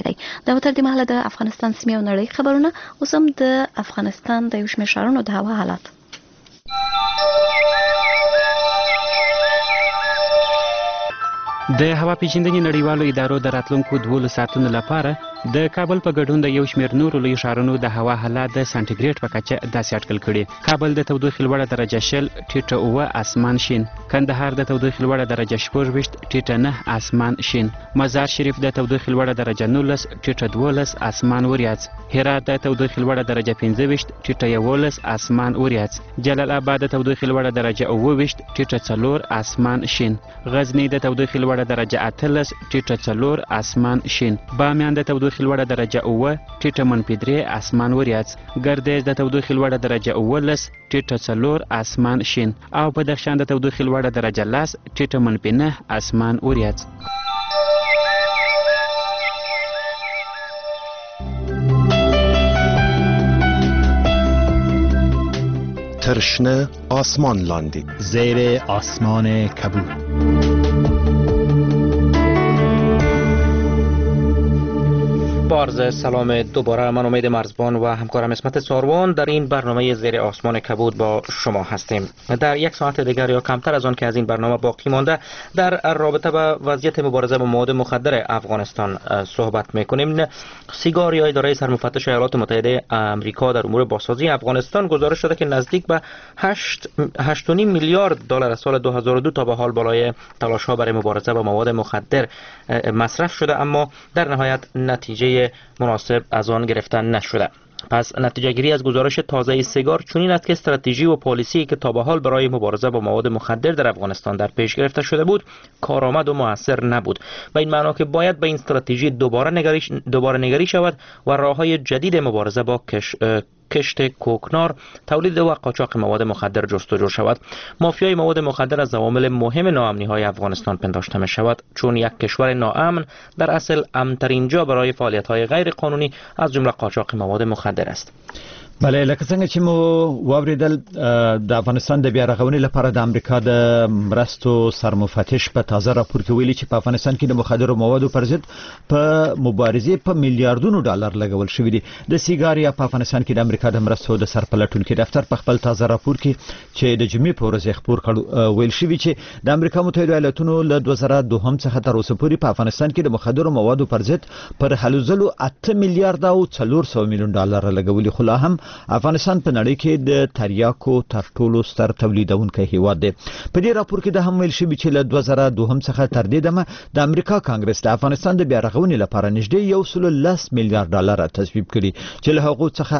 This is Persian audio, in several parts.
دی. دا تر دې مهاله د افغانستان سیمې او نړۍ خبرونه. اوس هم د افغانستان د یو شمېر ښارونو د هوا حالات. د هوا پیژندنې نړیوالو ادارو د راتلونکو 12 ساعتونو لپاره د کابل په ګډون د یو شمېر نورو لویو ښارونو د هوا حالات د سانتیګریډ په کچه داسې اټکل کړي. کابل د تودوخې لوړه درجه 0 ټیټه 9 اسمان شین، کندهار د تودوخې لوړه درجه 14 ټیټه 9 اسمان شین، مزار شریف د تودوخې لوړه درجه 19 ټیټه 12 اسمان وریځ، هرات د تودوخې لوړه درجه 15 ټیټه 11 اسمان وریځ، جلال آباد د تودوخې لوړه درجه 28 ټیټه 4 اسمان شین، غزنی د تودوخې لوړه درجه 18 ټیټه 4 اسمان شین، بامیان د تودوخې لوړه درجه 9 ټیټه -3 اسمان وریځ، ګردیز د تودوخې لوړه درجه 19 ټیټه 4 اسمان شین او بدخشان د تودوخې لوړه درجه 10 ټیټه -9 اسمان وریځ. ترشنه آسمان لاندی زیر آسمان کبود. عرض سلام دوباره. من امید مرزبان و همکارم اسمت ساروان در این برنامه زیر آسمان کبود با شما هستیم. در یک ساعت دیگر یا کمتر از آن که از این برنامه باقی مانده در رابطه با وضعیت مبارزه با مواد مخدر افغانستان صحبت میکنیم. سیگار یا اداره سرمفتش ایالات متحده آمریکا در امور بازسازی افغانستان گزارش شده که نزدیک به 8.5 میلیارد دلار از سال 2002 تا به حال بالای تلاش ها برای مبارزه با مواد مخدر مصرف شده، اما در نهایت نتیجه مناسب از آن گرفته نشده. پس نتیجه گیری از گزارش تازه سیگار چنین است که استراتژی و پالیسی که تا به حال برای مبارزه با مواد مخدر در افغانستان در پیش گرفته شده بود کارآمد و موثر نبود. به این معنا که باید به این استراتژی دوباره نگری شود و راههای جدید مبارزه با کشت کوکنار، تولید و قاچاق مواد مخدر جستجو شود. مافیای مواد مخدر از عوامل مهم ناامنی‌های افغانستان پنداشته می شود، چون یک کشور ناامن در اصل امن‌ترین جا برای فعالیت‌های غیر قانونی از جمله قاچاق مواد مخدر است. بله، لکه څنګه چې مو واوریدل د افغانستان د بیا رغونې لپاره د امریکا د مرستو سرمفتش په تازه راپور کې ویلي چې په افغانستان کې د مخدرو موادو پر ضد په مبارزې په میلیارډونو ډالر لګول شوي دي. د سیګار یا په افغانستان کې د امریکا د مرستو د سرپلټونکي دفتر په خپل تازه راپور کې چې د جمعې په ورځ خبر کړ ویل شوي چې د امریکا متحده ایالاتونو له 2002 څخه تر اوسه پورې په افغانستان کې د مخدرو موادو پر ضد پر هلو ځلو 8 میلیارډ او 400 میلیون ډالر لګولي. خو لا هم افغانستان په نړۍ کې د تریاکو تر ټولو ستر تولیدونکی هیواد دی. په دې راپور کې د هم ویل شوي چې له 2002 څخه تر دې دمه د امریکا کانګرس د افغانستان د بیا رغونې لپاره نږدې 110 میلیارډ ډالر تصویب کړي چې له هغو څخه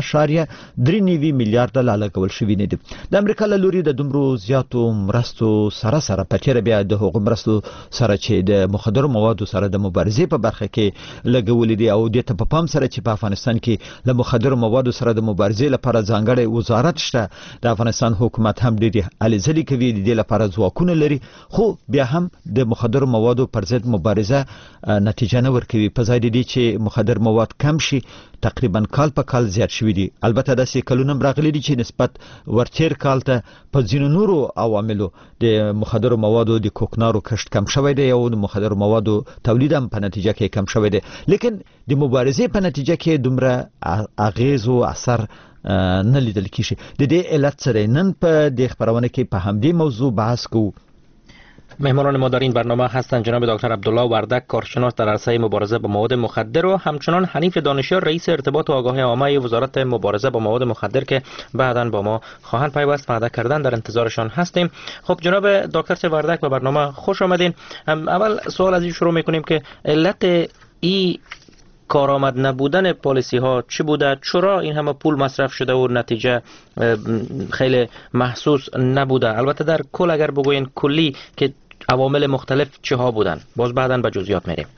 8.3 میلیارډ ډالر لګول شوي نه دي. د امریکا له لوري د دومره زیاتو مرستو سره په تیر بیا د هغو مرستو سره چې د مخدرو موادو سره د مبارزې په برخه کې لګولې دي او د ته په پام سره چې په افغانستان کې له مخدرو موادو سره د مبارزې لپاره ځانګړی وزارت شته. د افغانستان حکومت هم ډېرې هلې ځلې کوي، د دې لپاره ځواکونه لري، خو بیا هم د مخدرو موادو پر ضد مبارزه نتیجه نه ورکوي. په ځای د دې چې مخدر مواد کم شي تقریبا کال په کال زیات شوي دي. البته داسې کلونه هم راغلي دي چې نسبت ورتیر کال ته په ځینو نورو عواملو د مخدرو موادو د کوکنارو کښت کم شوی دی او د مخدرو موادو تولید هم په نتیجه کې کم شوی دی، لیکن د مبارزې په نتیجه کې دومره اغیز او اثر نه لیدل کیږي. د دې علت سره نن په دې خبرونه کې په همدې موضوع بحث کوو. مهمانان ما در این برنامه هستند جناب دکتر عبدالله وردک، کارشناس در عرصه مبارزه با مواد مخدر، و همچنان حنیف دانشیار، رئیس ارتباط و آگاهی عامه وزارت مبارزه با مواد مخدر که بعداً با ما خواهند پیوست. وعده کردن در انتظارشان هستیم. خب جناب دکتر وردک به برنامه خوش آمدین. اول سوال از این شروع میکنیم که علت این کارآمد نبودن پالیسی ها چی بوده؟ چرا این همه پول مصرف شده و نتیجه خیلی محسوس نبوده؟ البته در کل اگر بگوین کلی که عوامل مختلف چه ها بودن، باز بعداً به جزئیات میریم.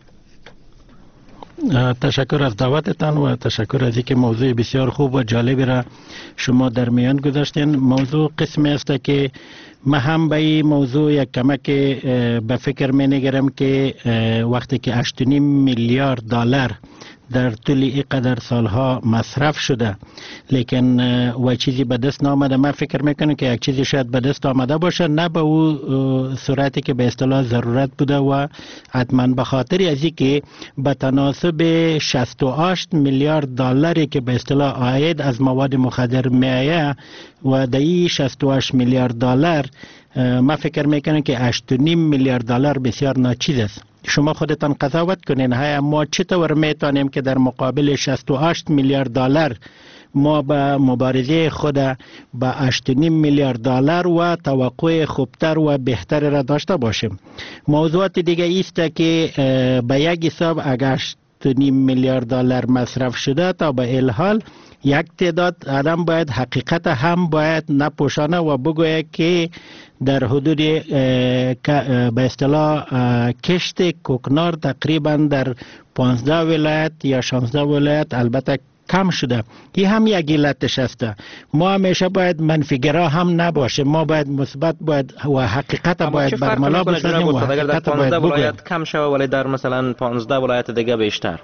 تشکر از دعوتتان و تشکر از اینکه موضوع بسیار خوب و جالبی را شما در میان گذاشتین. موضوع قسمی است که من هم به این موضوع یک کمک به فکر می نگرم که وقتی که 8.5 میلیارد دلار در طول اینقدر سالها مصرف شده، لیکن و چیزی به دست نامده. من فکر میکنم که یک چیزی شاید به دست آمده باشه، نه به او صورتی که به اصطلاح ضرورت بوده و حتما به خاطر از اینکه به تناسب 68 میلیارد دلاری که به اصطلاح عاید از مواد مخدر میآید و در 68 میلیارد دلار ما فکر میکنم که 8.5 میلیارد دلار بسیار ناچیز است. شما خودتان قضاوت کنین های ما چطور میتونیم که در مقابل 68 میلیارد دلار ما به مبارزه خود به 8.5 میلیارد دلار و توقع خوبتر و بهتر را داشته باشیم. موضوعات دیگه است که به یک حساب اگر 8.5 میلیارد دلار مصرف شده تا به الحال یک تعداد آدم باید حقیقت هم باید نپوشانه و بگوید که در حدود به اصطلاح کشت کوکنار تقریبا در 15 ولایت یا 16 ولایت البته کم شده. این هم یک علتش است. ما همیشه باید منفیگرا هم نباشه، ما باید مثبت باید و حقیقت باید برملا بسازیم و حقیقت در 15 باید بگویم. ولایت کم شوه ولی در مثلا 15 ولایت دیگه بیشتر.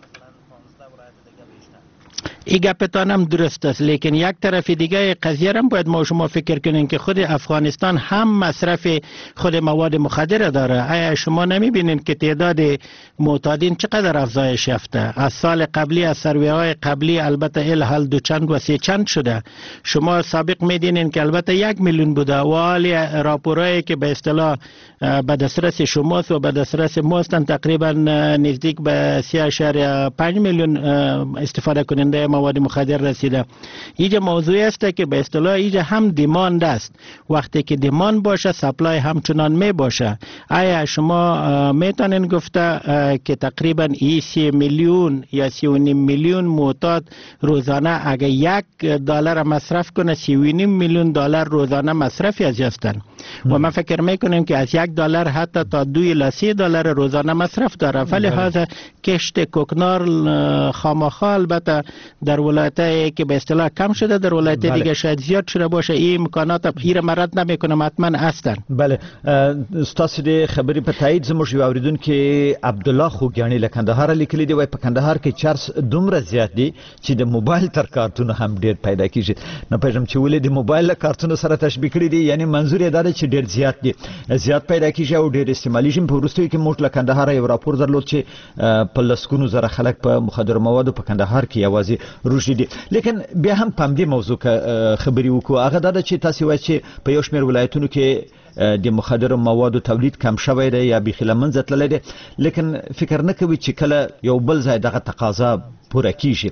این گپتان هم درست است، لیکن یک طرف دیگه قضیه هم باید ما شما فکر کنین که خود افغانستان هم مصرف خود مواد مخدر داره. آیا شما نمیبینین که تعداد معتادین چقدر افزایش یافته؟ از سال قبلی، از سرویه های قبلی البته الحال 2 چند و 3 چند شده. شما سابق میدینین که البته 1 میلیون بوده و حالی راپورایی که به اصطلاح به دسترس شماست و به دسترس ماستن تقریبا نزدیک به 3.5 میلیون استفاده کننده مواد مخدر رسیده. اینجا موضوعی است که به اصطلاح اینجا هم دیماند است. وقتی که دیماند باشه سپلای همچنان می باشه. آیا شما میتونین گفته که تقریبا 3 میلیون یا 3.5 میلیون معتاد روزانه اگر $1 مصرف کنه 3.5 میلیون دلار روزانه مصرفی از هستن و من فکر میکنم که از $1 حتی تا 2 الی 3 دلار روزانه مصرف داره. ولی لحاظ کشت کوکنار خامخا البته در ولایتایی که به اصطلاح کم شده، در ولایت دیگه شاید زیاد شده باشه. این امکانات پیر مرد نمیکنم حتما هستن. بله ستاسو د خبرې په تایید زموږ یو اوریدونکي عبدالله خوګیاني له کندهار لیکلي دی، وای په کندهار کې چارج دومره زیات دي چې د موبایل تر کارتونو هم ډیر پیدا کیږي. نه پېژنم چې ولې د موبایل له کارتونو سره تشبیه کړی دي، یعنی منظور یې دا دی چې ډیر زیات دي، زیات پیدا کیږي او ډیر استعمالي شي. په وروستیو کې موږ له کندهار یو راپور درلود چې په لسګونو زره خلک په مخدر موادو په کندهار کې یوازې روشي دي. لیکن بیا هم په دې موضوع خبرې وکړو. هغه دا چې تاسو وایي چې په یو شمېر ولایتونو کې د مخدر موادو تولید کم شوی دی یا بیخي له منځه تللی دی، لیکن فکر نه کوي چې کله یو بل ځای دغه تقاضا پوره کیږي.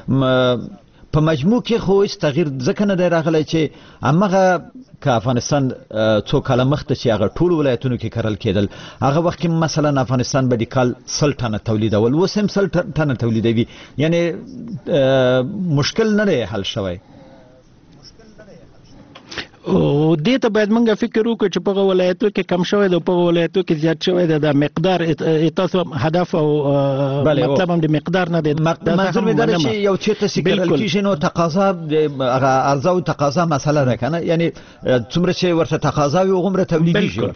په مجموع کې خو هیڅ تغییر ځکه نه دی راغلی چې همغه که افغانستان څو کاله مخته چې هغه ټول ولایتونو کې کرل کېدل، هغه وخت کې مثلا افغانستان به د کال 100 ټنه تولیدول، اوس هم 100 ټنه تولیدوي. یعنی مشکل نه دی حل شوی. او دې ته باید موږ فکر وکړو چې په ولایتو کې کم شوی دی، په ولایتو کې زیات شوی دی. د مقدار تاسو هدف او مطلب هم د مقدار نه دی. منظور مې دا دی چې یو چېرته چې کرل کېږي نو تقاضا هغه عرضه او تقاضا مسله ده که نه، یعنی څومره چې ورته تقاضا وي هغومره تولیدېږي.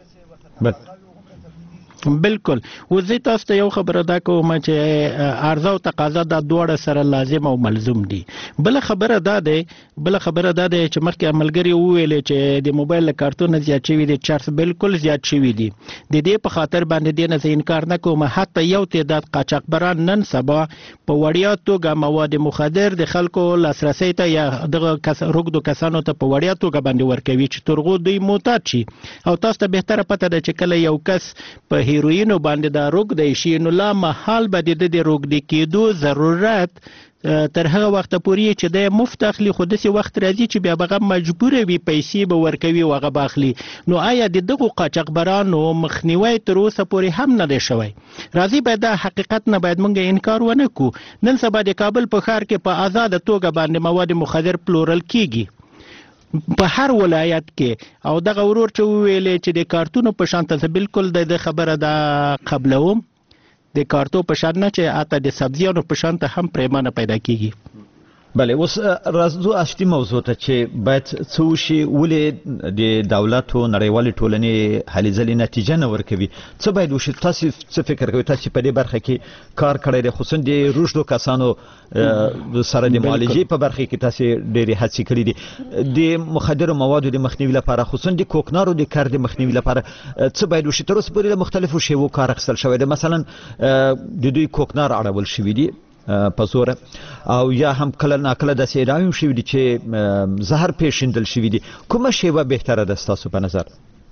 بالکل. وزي تاسو ته یو خبره دا کوم چې عرضه او تقاضا د دوړه سره لازم او ملزوم دي. بل خبره دا ده چې مخکې عملګری وویل چې د موبایل کارتون زیات شوی دي، چارج بالکل زیات شوی دي. د دې په خاطر باندې دې نه انکار نه کوم. حتی یو تعداد قاچاقبران نن سبا په وړیا توګه مواد مخدر د خلکو لاسرسي ته یا دغه روګدو کسانو ته په وړیا توګه باندې ورکوي چې ترغو دوی معتاد شي. او تاسو ته بهتره پته ده چې کله یو کس په هیروینو باندې دا روګ دی شي نو لا محال به د روګ دی کېدو ضرورت تر هغه وخت پورې چې د مفت اخلي، خو داسې وخت راځي چې بیا به مجبور وي پیسې به ورکوي او هغه به اخلي. نو آیا د دغو قاچاقبرانو مخنیوی تر اوسه پورې هم نه دی شوی؟ راځي باید دا حقیقت نه باید موږ انکار ونه کړو. نن سبا د کابل په ښار کې په آزاده توګه باندې مواد مخدر پلورل کیږي په هر ولایت کې. او دغه ورور چې وویلې چې د کارتونو په شان ته بالکل د خبره دا قبلوم، د کارتو په شان نه چې اته د سبزیانو په شان ته هم پریمانه پیدا کیږي. بله اوس راځو اصلي موضوع ته چې باید څه وشي ولې د دولت او نړیوالې ټولنې هلې ځلې نتیجه نه ورکوي څه باید وشي تاسو څه فکر کوئ تاسو په دې برخه کې کار کړی دی خصوصا د روږدو کسانو سره د معالجې په برخه کې تاسو ډېرې هڅې کړې دي د مخدرو موادو د مخنیوي لپاره خصوصا د کوکنارو د کار د مخنیوي لپاره څه باید وشي تر اوسه پورې د مختلفو شیوو کار اخیستل شوی دی مثلا د دوی کوکنار اړول شوي دي په زوره او یا هم کله ناکله داسې ادعاوې شوي دي چې زهر پیژندل شوي دي کومه شیوه بهتره ده ستاسو په نظر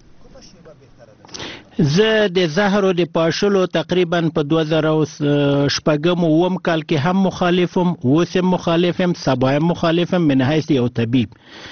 زه د زهرو د پاشلو تقریبا په 2006 اوم کال کې هم مخالفم اوس هم مخالفم سبا هم مخالفم من حیث یو طبيب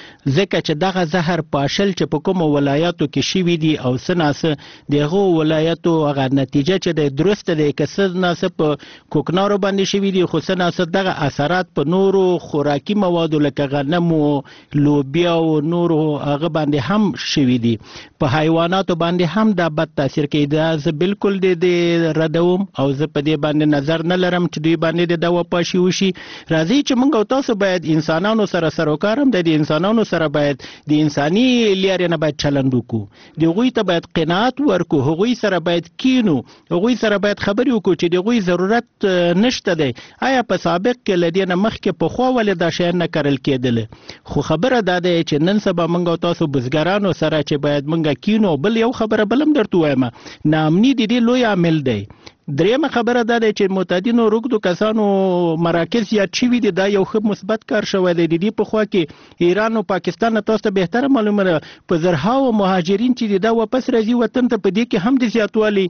ځکه چې دغه زهر پاشل چې په کوم ولایاتو کې شوي دي او سناسه دغه ولایاتو هغه نتیجه چې د درسته د کسر ناسه په کوکنارو باندې شوي دي خو سناسه دغه اثرات په نورو خوراکي موادو لکه غنم او لوبیا او نورو هغه باندې هم شوي دي په حیواناتو باندې هم دا بد تاثیر کوي دا زه بالکل د ردوم او زه په دې باندې نظر نه لرم چې دوی باندې د دوا پاشي وشي راځي چې موږ تاسو باید انسانانو سره سروکارم د انسانانو سره باید د انساني لارې نه باید چلند وکړو د هغوی ته باید قناعت ورکړو هغوی سره باید کینو هغوی سره باید خبرې وکړو چې د هغوی ضرورت نشته دی آیا په سابق کې له دې نه مخکې پخوا ولې دا شیان نه کرل کېدل خو خبره دا ده چې نن سبا موږ تاسو بزګرانو سره چې باید موږ کینو بل یو خبره بلم درته وایم ناامني د دې لوی عامل دی درېمه خبره دا ده چې معتادینو روږدو کسانو مراکز زیات شوي دي دا یو ښه مثبت کار شوی دی د دې په خوا کې ایران او پاکستان تاسو ته بهتره معلومه ده په زرهاو مهاجرین چې دا واپس راځي وطن ته په دې کې هم د زیاتوالي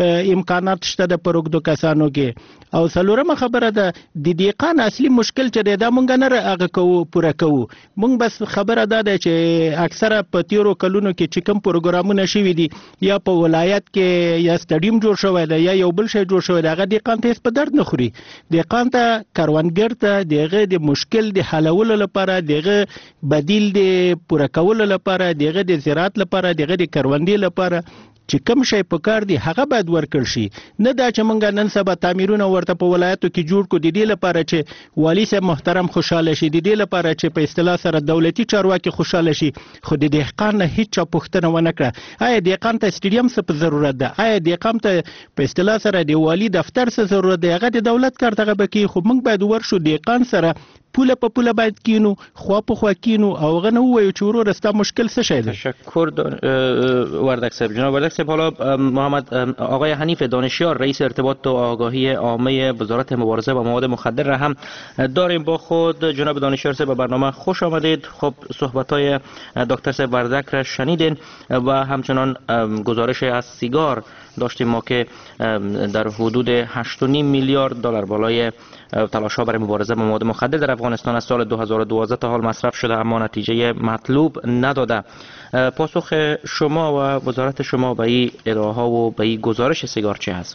امکانات شته د روږدو کسانو کې او څلورمه خبره ده د دهقان اصلي مشکل چې دا مونږ نه هغه کوو پوره کوو مونږ بس خبره ده چې اکثره په تیرو کلونو کې چې کوم پروګرامونه شوي دي یا په ولایت کې یا سټډیم جوړ شوی دی یا یو بل شی جوړ شوی دی هغه دهقان ته په درد نه خوري دهقان ته کروندګر ته دغه د مشکل د حلولو لپاره دغه بدیل د پوره کولو لپاره دغه د زراعت لپاره دغه د کروندې لپاره چې کوم شی په کار دی هغه باید ورکړ شي نه دا چې مونږ نن سبا تعمیرونه ورته په ولایتو کې جوړ کو د دې لپاره چې والی صاحب محترم خوشاله شي د دې لپاره چې په اصطلاح سره دولتي چارواکي خوشاله شي خو د دهقان نه هیڅ پوښتنه ونه کړه آیا دهقان ته سټډیم څه په ضرورت ده آیا دهقان ته په اصطلاح سره د والی دفتر څه ضرورت دی هغه د دولت کار دغه بکی خو مونږ باید ورشو دهقان سره پوله په پوله باید کینو خوا په خوا کینو او غنه وایو چې ورور استا مشکل څه شي ده تشکر وردک صاحب جناب وردک صاحب حالا محمد آقای حنیف دانشیار رئیس ارتباط و آگاهی عامه وزارت مبارزه با مواد مخدر را هم داریم با خود جناب دانشیار صاحب به برنامه خوش آمدید خب صحبت‌های دکتر صاحب وردک را شنیدین و همچنان گزارش از سیگار داشتیم ما که در حدود 8.5 میلیارد دلار بالای تلاش‌ها برای مبارزه با مواد مخدر در افغانستان از سال 2012 تا حال مصرف شده اما نتیجه مطلوب نداده پاسخ شما و وزارت شما به این ادعاها و به این گزارش سیگار چه هست؟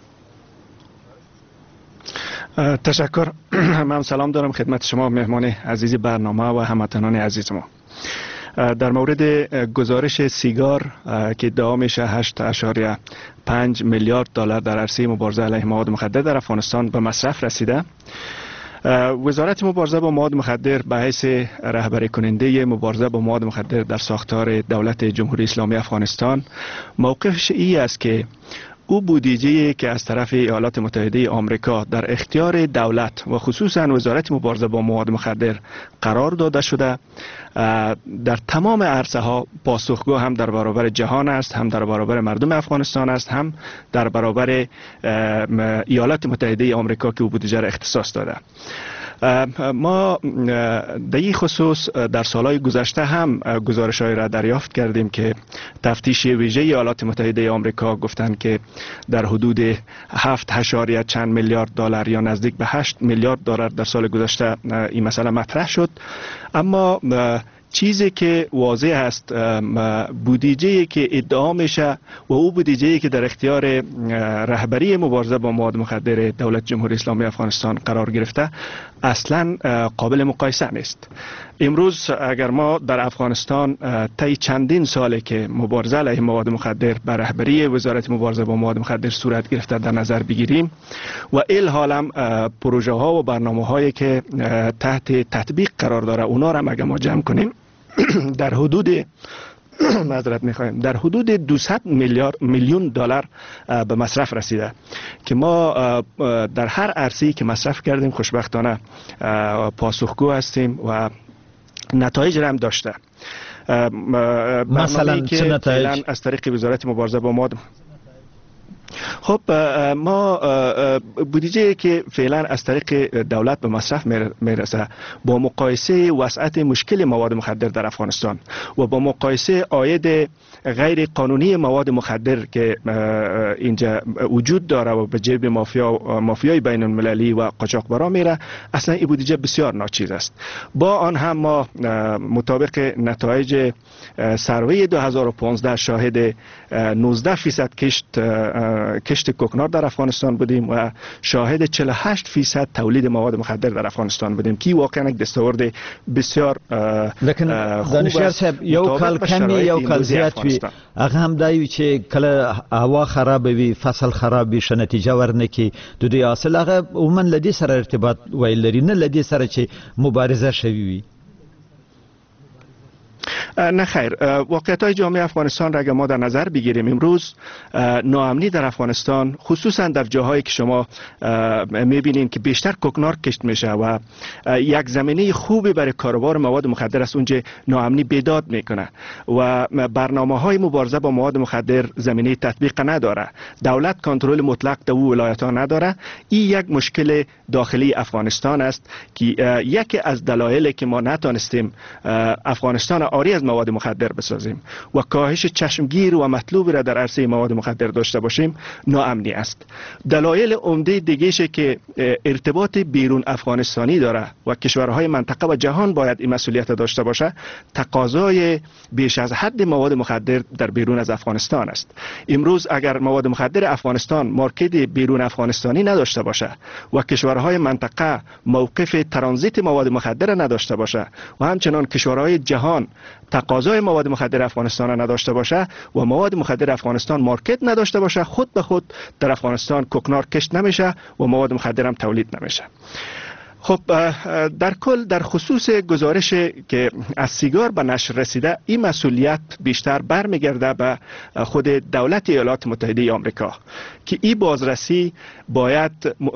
تشکر من سلام دارم خدمت شما مهمان عزیز برنامه و هموطنان عزیز ما در مورد گزارش سیگار که ادعا میشه 8.5 میلیارد دلار در عرصه مبارزه علیه مواد مخدر در افغانستان به مصرف رسیده وزارت مبارزه با مواد مخدر به حیث رهبری کننده مبارزه با مواد مخدر در ساختار دولت جمهوری اسلامی افغانستان موقفش ای است که او بودجه‌ای که از طرف ایالات متحده آمریکا در اختیار دولت و خصوصا وزارت مبارزه با مواد مخدر قرار داده شده در تمام عرصه ها پاسخگو هم در برابر جهان است هم در برابر مردم افغانستان است هم در برابر ایالات متحده آمریکا که او بودجه را اختصاص داده ما در این خصوص در سالهای گذشته هم گزارش‌های را دریافت کردیم که تفتیش ویژه ایالات متحده آمریکا گفتند که در حدود 7 چند میلیارد دلار یا نزدیک به 8 میلیارد دلار در سال گذشته این مسئله مطرح شد اما چیزی که واضح است بودجه‌ای که ادعا میشه و او بودجه‌ای که در اختیار رهبری مبارزه با مواد مخدر دولت جمهوری اسلامی افغانستان قرار گرفته اصلا قابل مقایسه نیست. امروز اگر ما در افغانستان طی چندین ساله که مبارزه علیه مواد مخدر به رهبری وزارت مبارزه با مواد مخدر صورت گرفته در نظر بگیریم و الحال هم پروژه ها و برنامه هایی که تحت تطبیق قرار داره اونا را اگر ما جمع کنیم در حدود معذرت می‌خوایم در حدود 200 میلیون دلار به مصرف رسیده که ما در هر عرصه‌ای که مصرف کردیم خوشبختانه پاسخگو هستیم و نتایج را هم داشته. مثلا چه نتایج از طریق وزارت مبارزه با مواد خب ما بودجه که فعلا از طریق دولت به مصرف میرسه با مقایسه وسعت مشکل مواد مخدر در افغانستان و با مقایسه عاید غیر قانونی مواد مخدر که اینجا وجود داره و به جیب مافیای بین المللی و قاچاقبرا میره، اصلا این بودجه بسیار ناچیز است. با آن هم ما مطابق نتایج سروی 2015 شاهد 19% کشت کوکنار در افغانستان بودیم و شاهد 48% تولید مواد مخدر در افغانستان بودیم که واقعا یک دستاورد بسیار لیکن دانشیار صاحب یو کال کمی یو کال زیات وی هغه هم دایو چې کله هوا خراب وي فصل خراب وي شه نتیجه ورنکي د دوی اصل هغه عموما لدی سره ارتباط ویل لري نه لدی سره چې مبارزه شوی وي. نه خیر، واقعیت‌های جامعه افغانستان را اگر ما در نظر بگیریم امروز ناامنی در افغانستان خصوصا در جاهایی که شما می‌بینید که بیشتر کوکنار کشت میشه و یک زمینه خوبی برای کاروبار مواد مخدر است، اونجا ناامنی بیداد میکنه و برنامه‌های مبارزه با مواد مخدر زمینه تطبیق نداره، دولت کنترل مطلق در ولایت‌ها نداره. این یک مشکل داخلی افغانستان است که یکی از دلایلی که ما نتونستیم افغانستان آری از مواد مخدر بسازیم و کاهش چشمگیر و مطلوب را در عرصه مواد مخدر داشته باشیم ناامنی است. دلایل عمده دیگه‌ای که ارتباط بیرون افغانستانی داره و کشورهای منطقه و جهان باید این مسئولیت داشته باشه، تقاضای بیش از حد مواد مخدر در بیرون از افغانستان است. امروز اگر مواد مخدر افغانستان مارکت بیرون افغانستانی نداشته باشه و کشورهای منطقه موقف ترانزیت مواد مخدر نداشته باشه و همچنان کشورهای جهان تقاضای مواد مخدر افغانستان را نداشته باشه و مواد مخدر افغانستان مارکت نداشته باشه، خود به خود در افغانستان کوکنار کشت نمیشه و مواد مخدر هم تولید نمیشه. خب در کل در خصوص گزارش که از سیگار به نشر رسیده، این مسئولیت بیشتر برمیگرده به خود دولت ایالات متحده آمریکا که این بازرسی باید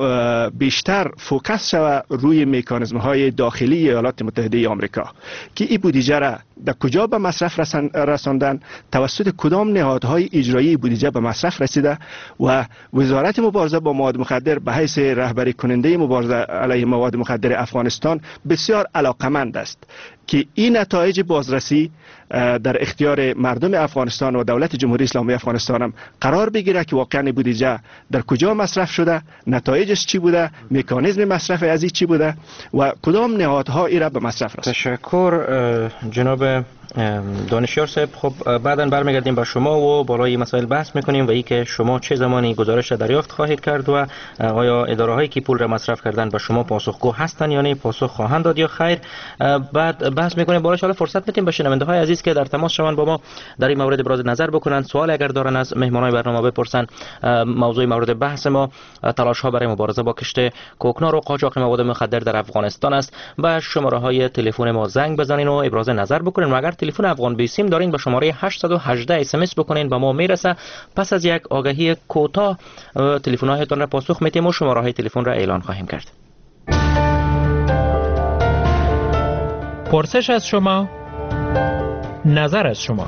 بیشتر فوکس شود روی مکانیزم های داخلی ایالات متحده آمریکا که این بودجه را در کجا به مصرف رساندن، توسط کدام نهادهای اجرایی بودجه به مصرف رسیده و وزارت مبارزه با مواد مخدر به حیث رهبری کننده مبارزه علیه مواد مخدر افغانستان بسیار علاقمند است که این نتایج بازرسی در اختیار مردم افغانستان و دولت جمهوری اسلامی افغانستان هم قرار بگیره که واقعا بودجه در کجا مصرف شده، نتایجش چی بوده، مکانیزم مصرف از چی بوده و کدام نهادها این را به مصرف رسانده. تشکر جناب دانشیار صاحب. خب بعداً برمیگردیم با شما و بالای مسائل بحث میکنیم و ای که شما چه زمانی گزارش دریافت خواهید کرد و آیا اداره هایی که پول را مصرف کردن به شما پاسخگو هستند یا نه، پاسخ خواهند داد یا خیر. بعد بحث میکنیم بالاش. حالا فرصت میدیم به شنونده های عزیز که در تماس شوند با ما در این مورد ابراز نظر بکنند، سوال اگر دارن از مهمانان برنامه بپرسن. موضوع مورد بحث ما تلاش ها برای مبارزه با کشت کوکنار و قاچاق مواد مخدر در افغانستان است. به شماره های تلفن ما زنگ بزنین و ابراز نظر بکنین و اگر تلفن افغان بیسیم دارین به شماره 818 اس ام اس بکنین، به ما میرسه. پس از یک آگهی کوتاه تلفن هایتان را پاسخ میدیم و شماره های تلفن را اعلان خواهیم کرد. پرسش از شما، نظر از شما.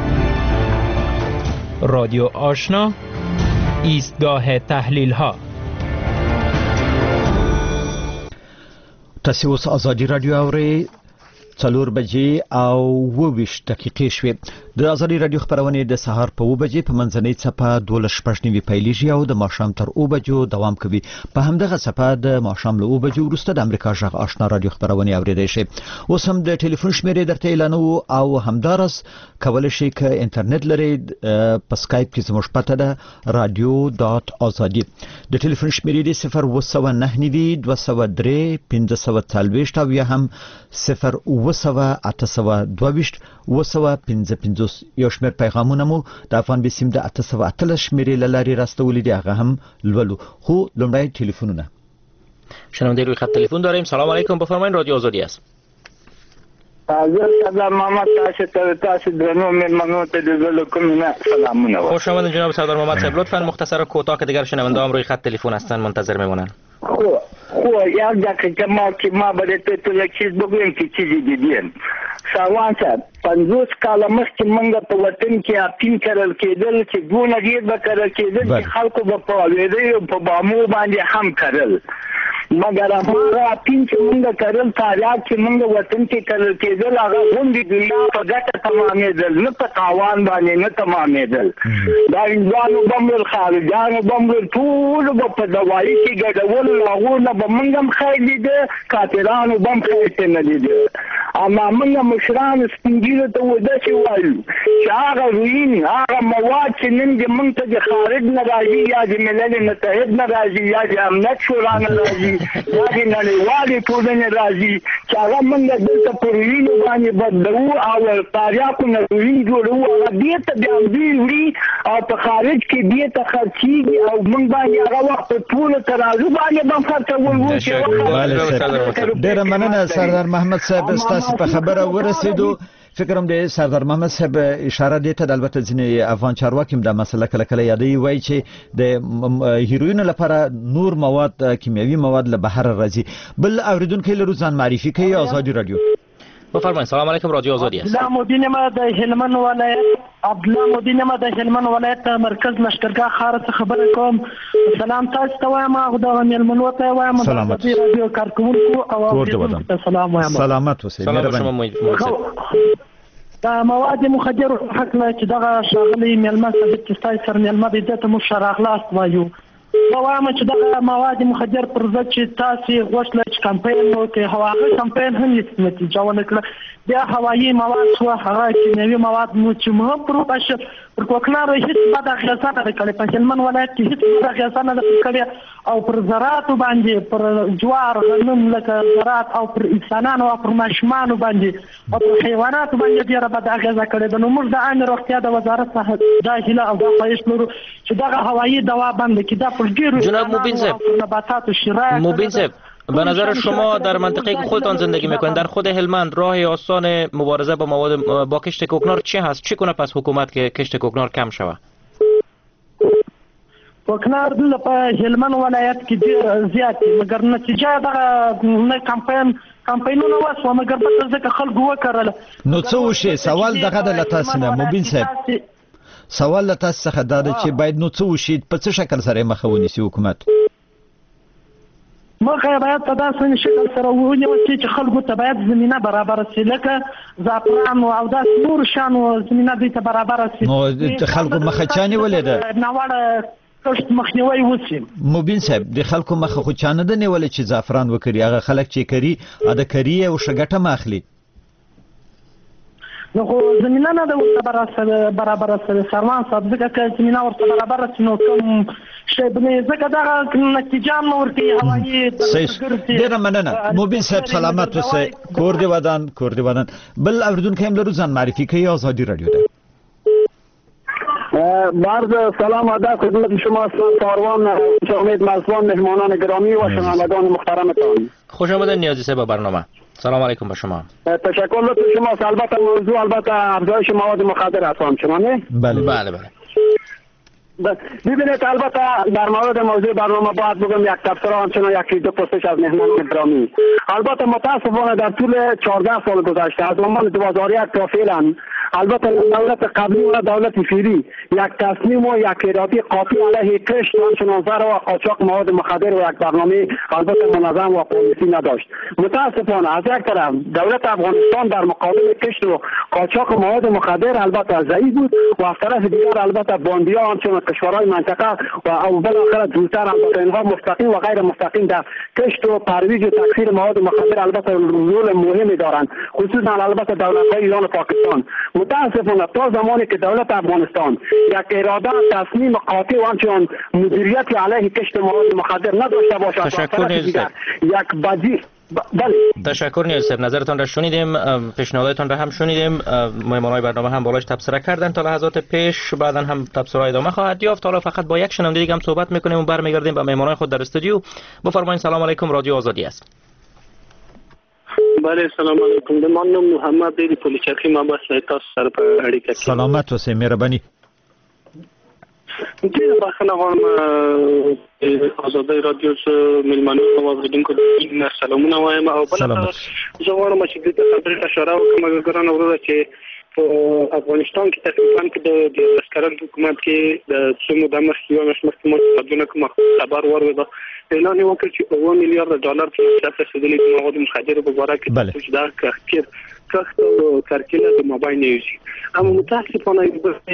رادیو آشنا، ایستگاه تحلیل ها. تاسو اوس ازادي رادیو اوري 4 بجې او 22 دقیقې شوې. د ازادي رادیو خبرونه د سهار په 2 بجې په منځنۍ څپه 12:15 پیلېږي او د ماښام تر 2 بجو دوام کوي. په همدغه څپه د ماښام له 2 بجو وروسته د امریکا جغ آشنا رادیو خبرونه اوریدئ شي. اوس هم د ټلیفون شمیرې درته اعلانو او همدارس کولای شئ ک انټرنیټ لري په سکایپ کې زموږ پته ده radio.azadi. د ټلیفون شمیرې دی 009 203 1540 او یا هم 08922 955 یو شمېر پیغامونه مو د افغان بسیم د 813 شمیرې لاري راستولې دي، هغه هم لولو. خو لومړی ټلیفونونه شنونده روی خط تلفن داریم. سلام علیکم، بفرمایید، رادیو آزادی است. سردار محمد تاسو درنو مهمانو ته د زلو کومه سلامونه. خوش آمدید جناب سردار محمد صاحب. لطفاً مختصر و کوتاه که دیگر شنونده‌ام روی خط تلفن هستند منتظر میمونن. یک دقیقه ما به تو یک چیز بگویم که چیزی دیدیم. سروان صاحب 50 کاله مخکې موږ په وطن کې اپین کرل کېدل چې دونه ډېر به کرل کېدل چې خلکو به په ویډیو په بامو باندې هم کرل، مګر هغه اپین چې موږ کرل تاریخ چې موږ وطن کې کرل کېدل هغه غونډې دنیا په ګټه تمامېدل، نه په تاوان باندې نه تمامېدل. دا انسانو بمول خارجانو بمول ټول په دوایي کې ګډول هغه نه به موږ هم خیر لیده، کافرانو بم خیر نه لیده. اما موږ مشران سپینګیرو ته ودا چې وایو چې هغه روین هغه مواد چې نن د موږ ته د خارج نه راځي یا د ملل متحد نه راځي یا د امنیت شورا نه راځي یا د نړیوالې ټولنې راځي چې هغه موږ دلته په روین باندې بدلو او تاریخو نه روین جوړو، هغه دې ته د امدی وړي او په خارج کې دې ته خرچيږي او موږ باندې هغه وخت ټول ترازو باندې به خرڅول وو چې ډېر مننه سردار محمد صاحب تاسو په خبره ورسېدو. فکرم دی سردار محمد صاحب اشاره دی ته البته ځینې افغان چارواکي دا مسله کله کله یادوي، وایي چې د هیروین لپاره نور مواد کیمیاوي مواد له بهر راځي. بل اوریدونکو له روزان معرفي کوي آزادی رادیو. بفرمایید. سلام علیکم، رادیو آزادی است. عبدالله مدین ما د هلمند ولایت مرکز لشکرګاه ښار څخه خبره کوم. سلام تاسو ته وایم او د مېلمنو ته وایم د رادیو کارکونکو او سلام وایم. سلامت اوسئ. مهرباني. دا مواد مخدر حق نه چې دغه شاغلي مېلمه چې تاسو سره مېلمه دې ته مو شراغلاست وایو. وایم چې دغه مواد مخدر پر ضد چې تاسو غوښتل چې کمپاین وکړي، هغه کمپاین هم هیڅ نتیجه ونه کړه. بیا هوایي مواد شو، هغه کیمیاوي مواد نو چې مهم پروپاش پر کوکنار هیڅ بد اغیزه نه کړي. په هلمند ولایت کې هیڅ بد اغیزه نه کړي او پر زراعت باندې پر جوار غنم لکه زراعت او پر انسانانو او پر ماشومان باندې او پر حیوانات باندې ډیره بد اغیزه کړي. د نو موږ د عامه روغتیا د وزارت څخه دا هیله او دا خواهش لرو چې دغه هوایي دوا بند کړي. دا پر جناب مبین صاحب، مبین صاحب به نظر شما در منطقه که خودتان زندگی میکنید در خود هلمند راه آسان مبارزه با مواد با کشت کوکنار چه هست؟ چه کنه پس حکومت که کشت کوکنار کم شود؟ کوکنار په هلمند ولایت کې ډیر زیات مګر نتیجه دغه نه کمپاینونه واسو مګر په ځکه خلکو وکړل. نو څه وشي؟ سوال دغه د لتاس نه مبین صاحب، سوال له تاسو څخه دا ده چې باید نو څه وشي، په څه شکل سره مخه ونیسي حکومت؟ مخه باید په داسې شکل سره ونیسي چې خلکو ته باید زمينه برابر شي، لکه زعفران او داس نور شانو زمينه دې ته برابر شي. نو خلکو مخه چانه ولیده ناوړه کښت مخنیوي وشي. مبین صاحب د خلکو مخه خو چانه ده نیول چې زعفران وکړي، هغه خلک چې کوي اده کوي او شګټه ماخلي. نو خو زمينه نه ده برابر سره سروان صاحب ځکه چې زمينه ورته برابر شي نو کوم شی بنې ځکه دا نتیجه نو ورته هوایي ډیره مننه مبین صاحب. سلامت اوسئ. کور دی ودان بل اوریدونکو هم لرو ځان معرفي کوي آزادی رادیو ده. عرض سلام ادب خدمت شما ساروان امید مزبان مهمانان گرامی و شنوندگان محترمتان. خوش آمدید نیازی صاحب به برنامه. سلام علیکم به شما. تشکر لطف شما. البته موضوع البته افزایش مواد مخدر هستم شما نه؟ بله. ببینید البته در مورد موضوع برنامه باید بگم یک تبصره همچنان یکی دو پرسش از مهمانان گرامی. البته متاسفانه در طول 14 سال گذشته از زمان 2001 تا فعلا البته دولت قبلی و دولت فعلی یک تصمیم و یک اراده قاطع علیه کشت و همچنان زر و قاچاق مواد مخدر و یک برنامه البته منظم و پالیسی نداشت. متاسفانه از یک طرف دولت افغانستان در مقابل کشت و قاچاق مواد مخدر البته ضعیف بود و از طرف دیگر البته باندیا همچنان کشورهای منطقه و بالاخره دورتر البته اینها مستقیم و غیر مستقیم در کشت و ترویج و تکثیر مواد مخدر البته رول مهمی دارند، خصوصا البته دولت‌های ایران و پاکستان. متاسفانه تا زمانی که دولت افغانستان یک اراده تصمیم قاطع و همچنان مدیریت علیه کشت مواد مخدر نداشته باشد، تشکر دیگر یک بدیل. بله تشکر نیاز صاحب، نظرتان را شنیدیم، پیشنهاداتتان را هم شنیدیم. مهمانای برنامه هم بالاش تبصره کردن تا لحظات پیش، بعدا هم تبصره ادامه خواهد یافت. حالا فقط با یک شنونده دیگه هم صحبت میکنیم و برمیگردیم به مهمانای خود در استودیو. بفرمایید. سلام علیکم، رادیو آزادی است. بله سلام علیکم، د من نوم محمد دی، پولیچرخی ما بس تاسو سره په اړیکه کې. سلامت اوسئ، مهرباني. د بخښنه غواړم آزادی رادیو ملمنو او اوریدونکو ته سلامونه وایم او بل زه غواړم چې د خبرې اشاره وکړم ګران وروره چې په افغانستان کې تقریبا د عسکري حکومت کې د څومره د مخکې مخکې کوم خبر ورغله اعلان وکړ چې 2 میلیارډ ډالر په مصرف رسیدلي د مواد مخدر په باره کې چې دا کښت او کرکیله د موبایل نیوزي. اما متاسفانه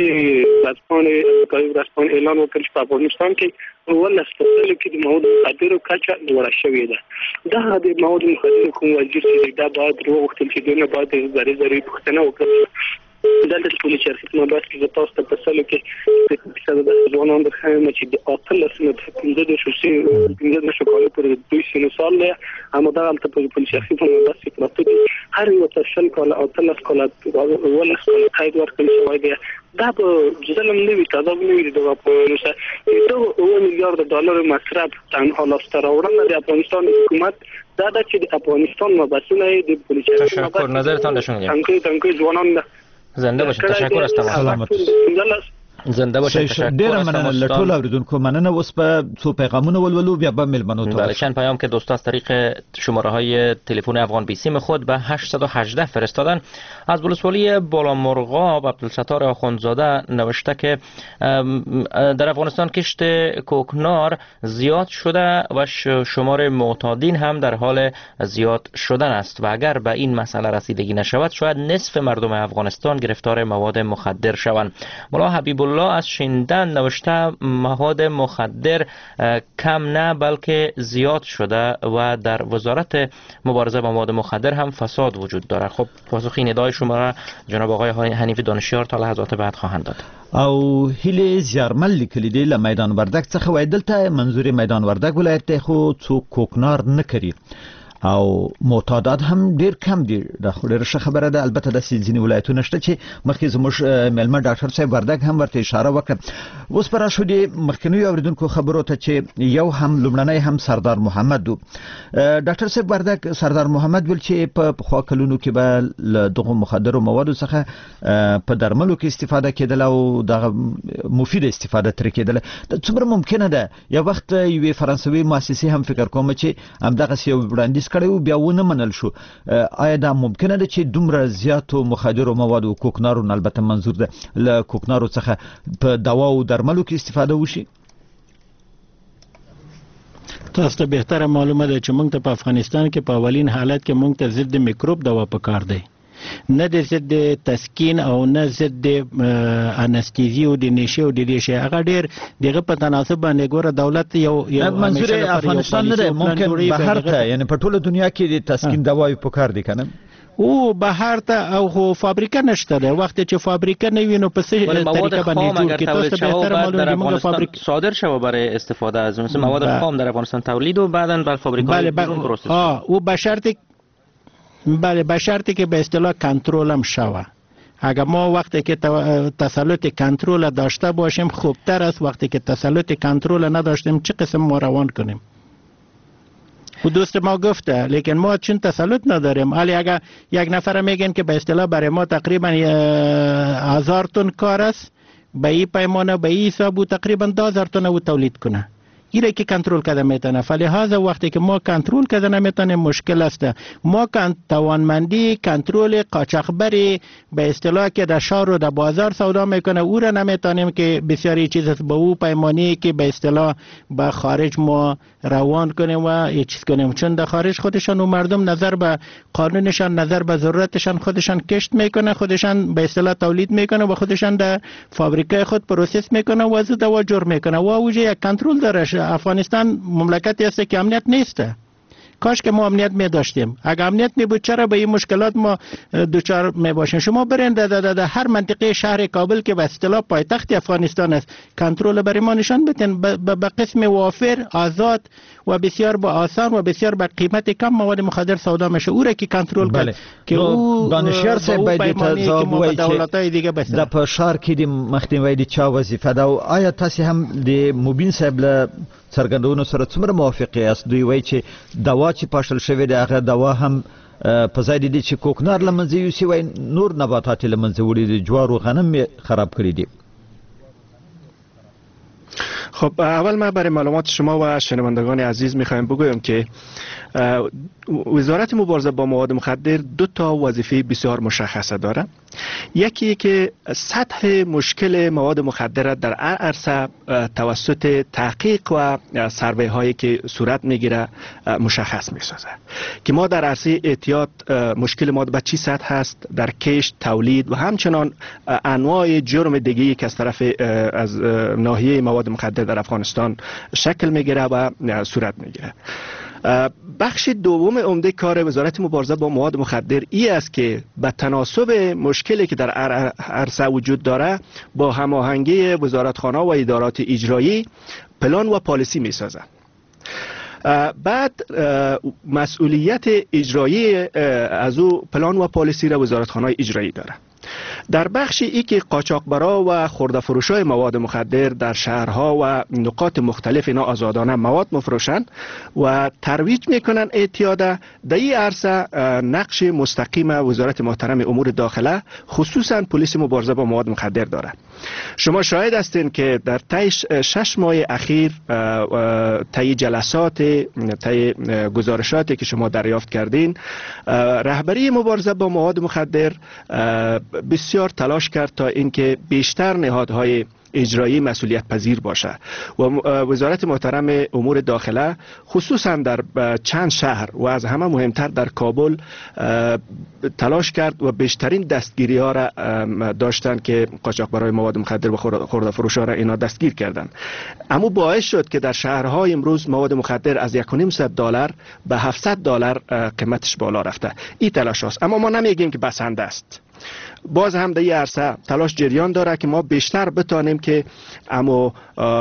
ورځپاڼې اعلان وکړ چې په افغانستان کې ولس په څلو کې د مواد مخدر کچه لوړه شوې ده. دا د مواد مخدر کوم وزیر چې دا باید وروغتل چې دونه باید زری پوښتنه وکړي. دلته د پولیچرخي په مابات کې تاسو ته په څلو کې د ځوانانو د خیمه چې د 15 کال پورې دوی سینو سال له اما دا البته په پولیچرخي په مابات کې پراته هر یو تشل کال او 13 کال ولس قید ورکړل شوی دی. دا په ځلم نه وی تعداد نه وی د افغانستان د 2 میلیارډ ډالر مصرف تنها لاسته راوړنه د افغانستان حکومت دا د چې د افغانستان مباحثونه د پولیچرخي تشکر نظرتان شنیدیم. تنکي ځوانان زنده باشید. تشکر از سلامت. زنده باشید. تشکر. ډیر مننه له ټولو اوریدونکو. مننه. اوس په څو پیغامونه ولولو بیا به ملمنو ته. بله، چند پیام که دوستا از طریق شماره‌های تلفن افغان بیسیم خود به 818 فرستادن. از ولسوالی بالامرغاب عبدالستار آخوندزاده نوشته که در افغانستان کشت کوکنار زیاد شده و شمار معتادین هم در حال زیاد شدن است و اگر به این مسئله رسیدگی نشود شاید نصف مردم افغانستان گرفتار مواد مخدر شوند. مولا حبیب الله از شیندن نوشته مواد مخدر کم نه بلکه زیاد شده و در وزارت مبارزه با مواد مخدر هم فساد وجود دارد. خب پاسخ ندای شما را جناب آقای حنیف دانشیار تا لحظات بعد خواهند داد. او هیله زیارمل لیکلی دی له میدان وردګ څخه وای دلته منظور میدان وردګ ولایت خو څوک کوکنار نه کوي او معتادات هم ډیر کم دي. دا ډیره ښه خبره ده. البته د ځینې ولایتونه شته چې مخکې زموږ ملمه ډاکټر صاحب وردګ هم ورته اشاره وکړه. اوس پر شو دي مخکنی اوریدونکو خبرو ته چې یو هم لومړنی هم سردار محمد ډاکټر صاحب وردګ سردار محمد ول چې په خوا کلونو کې به دغه مخدر موادو څخه په درملو کې استفاده کېدل او د مفید استفاده تر کېدل. څومره ممکنه ده یو وخت یو فرانسوي مؤسسه هم فکر کوم چې همدغه یو وړاندیز کړو بیا ونه منل شو. آیا دا ممکنه ده چې دومره زیاتو مخدر موادو کوکنارو البته منظور ده له کوکنارو څخه په دوا او درملو کې استفاده وشي؟ تاسو ته بهتره معلومه ده چې موږ ته په افغانستان کې په اولین حالت کې موږ ته ضد میکروب دوا پکار دی، نه د ضد تسکین او نه ضد انستیزی او د نشه او د دې شی. هغه ډیر دغه په تناسب باندې ګوره دولت یو منظور افغانستان نه ده، ممکن بهر ته یعنی په ټوله دنیا کې د تسکین دواوی پکار دي کنه او بهر ته او خو فابریکه نشته ده. وخت چې فابریکه نه وینو په څه طریقه باندې جوړ کی تاسو به بهتر معلومه موږ فابریکه صادر شوه برای استفاده از مثل مواد خام در افغانستان تولید و بعداً بر فابریکه بیرون پروسس او به شرطی که به اصطلاح کنترل هم شوه. اگر ما وقتی که تسلط کنترل داشته باشیم خوبتر است وقتی که تسلط کنترل نداشتیم چه قسم ما روان کنیم. و دوست ما گفته لیکن ما چون تسلط نداریم. ولی اگر یک نفر میگن که به اصطلاح برای ما تقریبا 1000 تن کار است به این پیمانه به این حساب تقریبا 10000 تن او تولید کنه ایره که کنترل کرده میتونه. فلهذا وقتی که ما کنترل کرده نمیتونه مشکل است. ما توانمندی کنترل قاچاقبری به اصطلاح که در شهر و در بازار سودا میکنه او را نمیتونیم که بسیاری چیز است به او پیمانی که به اصطلاح به خارج ما روان کنیم و یه چیز کنیم، چون در خارج خودشان و مردم نظر به قانونشان، نظر به ضرورتشان خودشان کشت میکنه، خودشان به اصطلاح تولید میکنه و خودشان در فابریکه خود پروسس میکنه و از دوا جور میکنه و اوجه یک کنترل داره. افغانستان مملکتی است که امنیت نیست. کاش که ما امنیت می داشتیم. اگر امنیت می بود چرا به این مشکلات ما دوچار می باشیم؟ شما برین در هر منطقه شهر کابل که به اصطلاح پایتخت افغانستان است کنترل برای ما نشان بدین به قسم وافر، آزاد و بسیار با آسان و بسیار با قیمت کم مواد مخدر سودا میشه. او را که کنترل کرد که او دانشیار صاحب باید تضاب وای چې د په شهر کې د مخنیوي د چا وظیفه ده او آیا تاسو هم د مبین صاحب له څرګندونو سره څومره موافق یاست؟ دوی وایي چې دوا چې پاشل شوې ده هغه دوا هم په ځای دي چې کوکنار له منځه یوسي وای نور نباتات له منځه وړي دي، جوار و غنم خراب کړی دي. خب اول ما برای معلومات شما و شنوندگان عزیز میخوایم بگویم که وزارت مبارزه با مواد مخدر دو تا وظیفه بسیار مشخصه داره. یکی که سطح مشکل مواد مخدر در عرصه توسط تحقیق و سروی هایی که صورت میگیره مشخص میسازه که ما در عرصه اعتیاد مشکل مواد به چی سطح هست، در کشت، تولید و همچنان انواع جرم دیگه‌ای که از طرف از ناحیه مواد مخدر در افغانستان شکل میگیره و صورت میگیره. بخش دوم عمده کار وزارت مبارزه با مواد مخدر ای است که به تناسب مشکلی که در عرصه وجود داره با هماهنگی وزارتخانه و ادارات اجرایی پلان و پالیسی میسازه. بعد مسئولیت اجرایی از او پلان و پالیسی را وزارتخانه اجرایی داره. در بخش ای که قاچاقبرا و خرده فروشای مواد مخدر در شهرها و نقاط مختلف اینا آزادانه مواد مفروشن و ترویج میکنن اعتیاد، در این عرصه نقش مستقیم وزارت محترم امور داخله خصوصا پلیس مبارزه با مواد مخدر داره. شما شاهد هستین که در طی 6 ماه اخیر طی جلسات، طی گزارشاتی که شما دریافت کردین، رهبری مبارزه با مواد مخدر بسیار تلاش کرد تا اینکه بیشتر نهادهای اجرایی مسئولیت پذیر باشه و وزارت محترم امور داخله خصوصا در چند شهر و از همه مهمتر در کابل تلاش کرد و بیشترین دستگیری ها را داشتن که قاچاقبرای مواد مخدر و خرده فروش ها را اینا دستگیر کردن. اما باعث شد که در شهرهای امروز مواد مخدر از $1.5 به $700 قیمتش بالا رفته. این تلاش هست، اما ما نمیگیم که بسنده است. باز هم در این عرصه تلاش جریان داره که ما بیشتر بتانیم که اما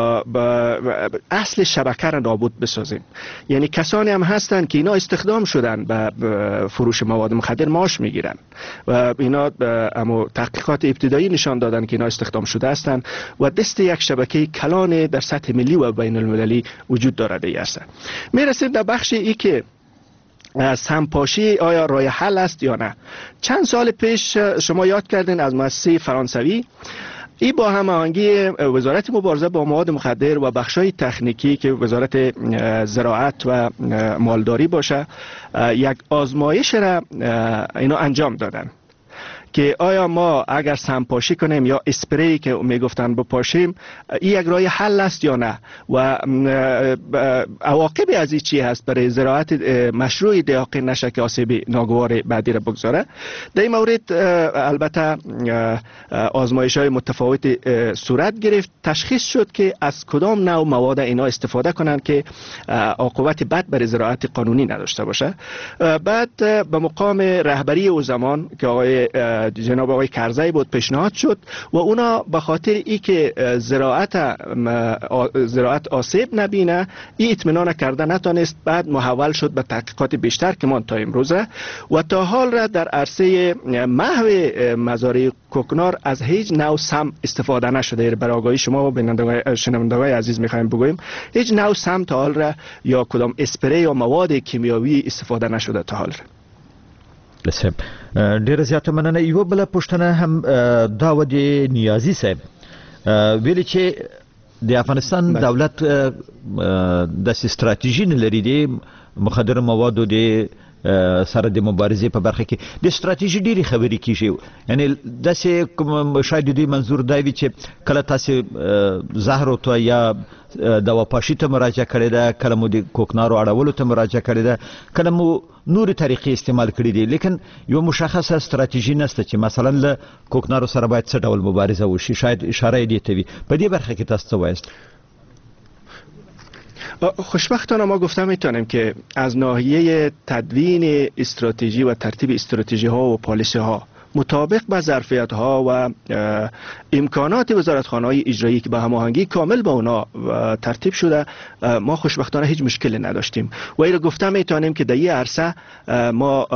اصل شبکه را نابود بسازیم. یعنی کسانی هم هستن که اینا استخدام شدن به فروش مواد مخدر معاش میگیرن و اینا اما تحقیقات ابتدایی نشان دادن که اینا استخدام شده هستن و دست یک شبکه کلان در سطح ملی و بین المللی وجود داره در این عرصه. میرسیم در بخش ای که سمپاشی آیا راه حل است یا نه. چند سال پیش شما یاد کردین از مؤسسه فرانسوی ای با هماهنگی وزارت مبارزه با مواد مخدر و بخشای تکنیکی که وزارت زراعت و مالداری باشه یک آزمایش را اینا انجام دادن که آیا ما اگر سمپاشی کنیم یا اسپری که میگفتن بپاشیم این یک راه حل است یا نه و عواقب از این چی هست برای زراعت مشروع دهاقی نشه که آسیب ناگوار بعدی را بگذاره. در این مورد البته آزمایش های متفاوت صورت گرفت، تشخیص شد که از کدام نوع مواد اینا استفاده کنند که عاقبت بد برای زراعت قانونی نداشته باشه. بعد به مقام رهبری او زمان که جناب آقای کرزی بود پیشنهاد شد و اونا به خاطر ای که زراعت آسیب نبینه این اطمینان کرده نتونست، بعد محول شد به تحقیقات بیشتر که ما تا امروزه و تا حال را در عرصه محو مزارع کوکنار از هیچ نوع سم استفاده نشده. برای آگاهی شما و شنوندگان عزیز میخوایم بگویم هیچ نوع سم تا حال را یا کدام اسپری یا مواد کیمیاوی استفاده نشده تا حال را. لسه ډیره زیاته مننه. یو بل پښتنه هم داود نیازی صاحب ویلي چې د افغانستان دولت د استراتیژي نه لري د مخدر موادو د سره د مبارزې په برخه کې د استراتیژي ډېری خبرې کیږي، یعنی داسې کوم شاید دوی منظور دی چې کله تاسو زهر او یا دوا پاشي ته مراجعه کړې ده، کله مو د کوکنارو اړولو ته مراجعه کړې ده، کله مو نوري طریقې استعمال کړې دي، لیکن یو مشخصه استراتیژي نشته چې مثلا له کوکنارو سره باید څه ډول مبارزه وشي. شاید اشاره دې ته وي په دې برخه کې تاسو څه وایست؟ خوشبختانه ما گفته میتونیم که از ناحیه تدوین استراتژی و ترتیب استراتژی ها و پالیسی ها مطابق با ظرفیت ها و امکانات وزارتخانه های اجرایی که به هماهنگی کامل با اونا ترتیب شده، ما خوشبختانه هیچ مشکلی نداشتیم و این رو گفته میتونیم که در این عرصه ما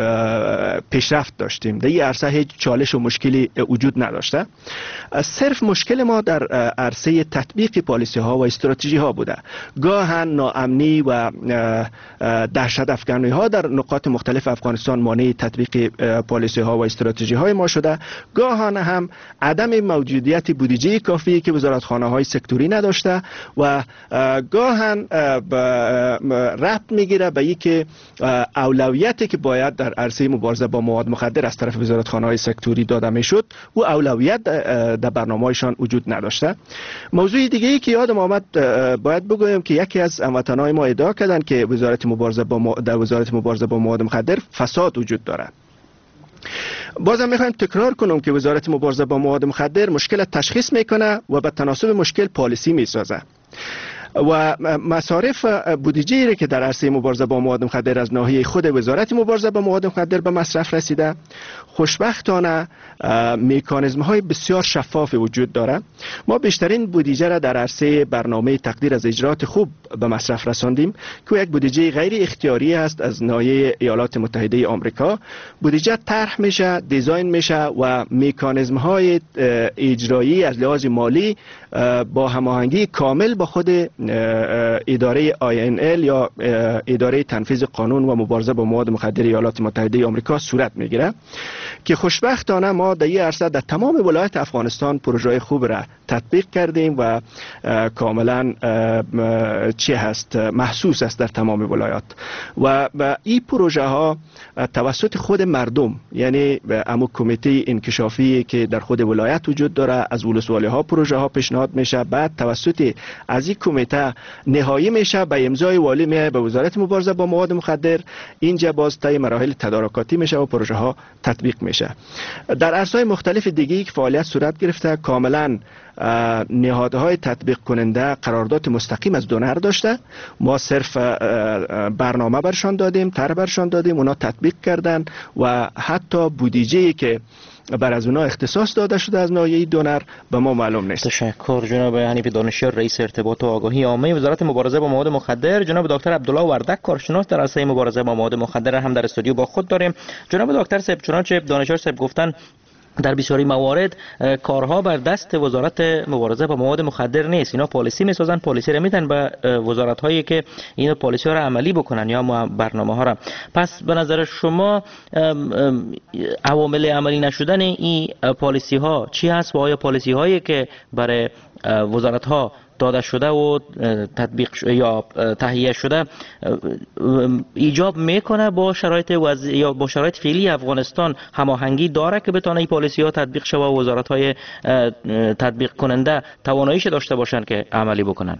پیشرفت داشتیم، در این عرصه هیچ چالش و مشکلی وجود نداشته. صرف مشکل ما در عرصه تطبیق پالیسی ها و استراتژی ها بوده. گاهن ناامنی و دهشت افکنی ها در نقاط مختلف افغانستان مانع تطبیق پالیسی ها و استراتژی های ما شده، گاهن هم عدم موجودیت بودجه کافی که وزارتخانه های سکتوری نداشته و گاهن ربط میگیره به اینکه اولویتی که باید در عرصه مبارزه با مواد مخدر از طرف وزارتخانه های سکتوری داده میشد و اولویت در برنامه‌هایشان وجود نداشته. موضوع دیگه ای که یادم آمد باید بگویم که یکی از هموطنان ما ادعا کردند که وزارت مبارزه با مواد مخدر فساد وجود داره. بازم میخوایم تکرار کنم که وزارت مبارزه با مواد مخدر مشکل تشخیص میکنه و به تناسب مشکل پالیسی میسازه و مصارف بودجه‌ای که در عرصه مبارزه با مواد مخدر از ناحیه خود وزارت مبارزه با مواد مخدر به مصرف رسیده. خوشبختانه مکانیزم های بسیار شفاف وجود داره. ما بیشترین بودجه را در عرصه برنامه تقدیر از اجرات خوب به مصرف رساندیم که یک بودجه غیر اختیاری است از ناحیه ایالات متحده آمریکا. بودجه طرح میشه، دیزاین میشه و مکانیزم های اجرایی از لحاظ مالی با هماهنگی کامل با خود اداره INL یا اداره تنفیذ قانون و مبارزه با مواد مخدر ایالات متحده آمریکا صورت میگیره که خوشبختانه ما در این عرصه در تمام ولایت افغانستان پروژه خوب را تطبیق کردیم و کاملا محسوس است در تمام ولایات و این پروژه ها توسط خود مردم، یعنی امو کمیته انکشافی که در خود ولایت وجود داره، از ولسوالی ها پروژه ها پیشنهاد میشه، بعد توسط از این کمیته نهایی میشه، به امضای والی میاد به وزارت مبارزه با مواد مخدر، اینجا باز طی مراحل تدارکاتی میشه و پروژه ها تطبیق میشه. در عرصه‌های مختلف دیگه که فعالیت صورت گرفته، کاملا نهادهای تطبیق کننده قرارداد مستقیم از دونر داشته. ما صرف برنامه برشان دادیم، طرح برشان دادیم، اونا تطبیق کردن و حتی بودجه‌ای که بر از اونا اختصاص داده شده از ناحیه دونر به ما معلوم نیست. تشکر جناب حنیف دانشیار، رئیس ارتباط و آگاهی عامه وزارت مبارزه با مواد مخدر. جناب دکتر عبدالله وردک، کارشناس در عرصه مبارزه با مواد مخدر هم در استودیو با خود داریم. جناب دکتر صاحب، چنانچه دانشیار صاحب گفتن در بسیاری موارد کارها بر دست وزارت مبارزه با مواد مخدر نیست، اینا پالیسی میسازن، پالیسی رو میدن به وزارت هایی که این پالیسی ها رو عملی بکنن یا برنامه ها را. پس به نظر شما عوامل عملی نشدن این پالیسی ها چی هست و آیا پالیسی هایی که برای وزارت ها داده شده و تطبیق یا تهیه شده ایجاب میکنه با شرایط یا با شرایط فعلی افغانستان هماهنگی داره که بتونه این پالیسی ها تطبیق شود و وزارت های تطبیق کننده تواناییش داشته باشن که عملی بکنن؟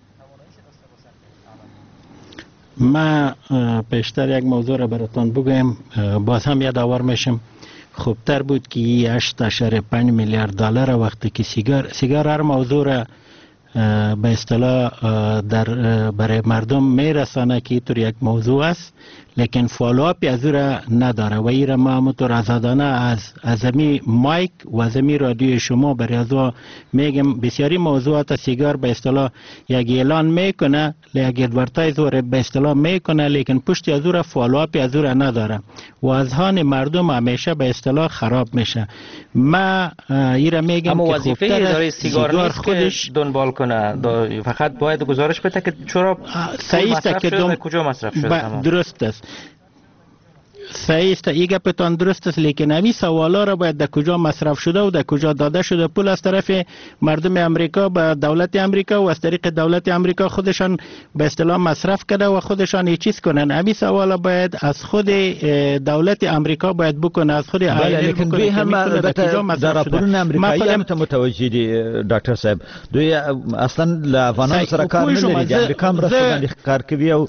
ما پیشتر یک موضوع را براتون بگویم، باز هم یادآور میشم خوبتر بود که 8.5 میلیارد دلار وقتی که سیگار هر موضوع را به اصطلاح برای مردم میرسانه که اینطور یک موضوع است، لیکن فالوآپی از او را نداره و این را ما همونطور آزادانه از امی مایک و از امی رادیو شما برای از میگم بسیاری موضوعات سیگار به اصطلاح یک اعلان میکنه، یک ادورتایز و به اصطلاح میکنه، لیکن پشت از او را فالوآپی از او را نداره و اذهان مردم همیشه به اصطلاح خراب میشه. ما این را میگم اما که وظیفه اداره سیگار خودش دنبال کنه، فقط باید گزارش بده که چرا صحیح است که کجا مصرف شده. درست است. صحیح است، این گپتان درست است، لیکن همین سوالا را باید در کجا مصرف شده و در کجا داده شده پول از طرف مردم امریکا به دولت امریکا و از طریق دولت امریکا خودشان به اصطلاح مصرف کرده و خودشان یه چیز کنن. همین سوالا باید از خود دولت امریکا باید بکنه، از خود لیکن دوی هم البته در راپورون امریکایی هم متوجه دي ډاکټر صاحب، دوی اصلا له افغانانو سره کار نه لري، د امریکا هم باندې کار کوي او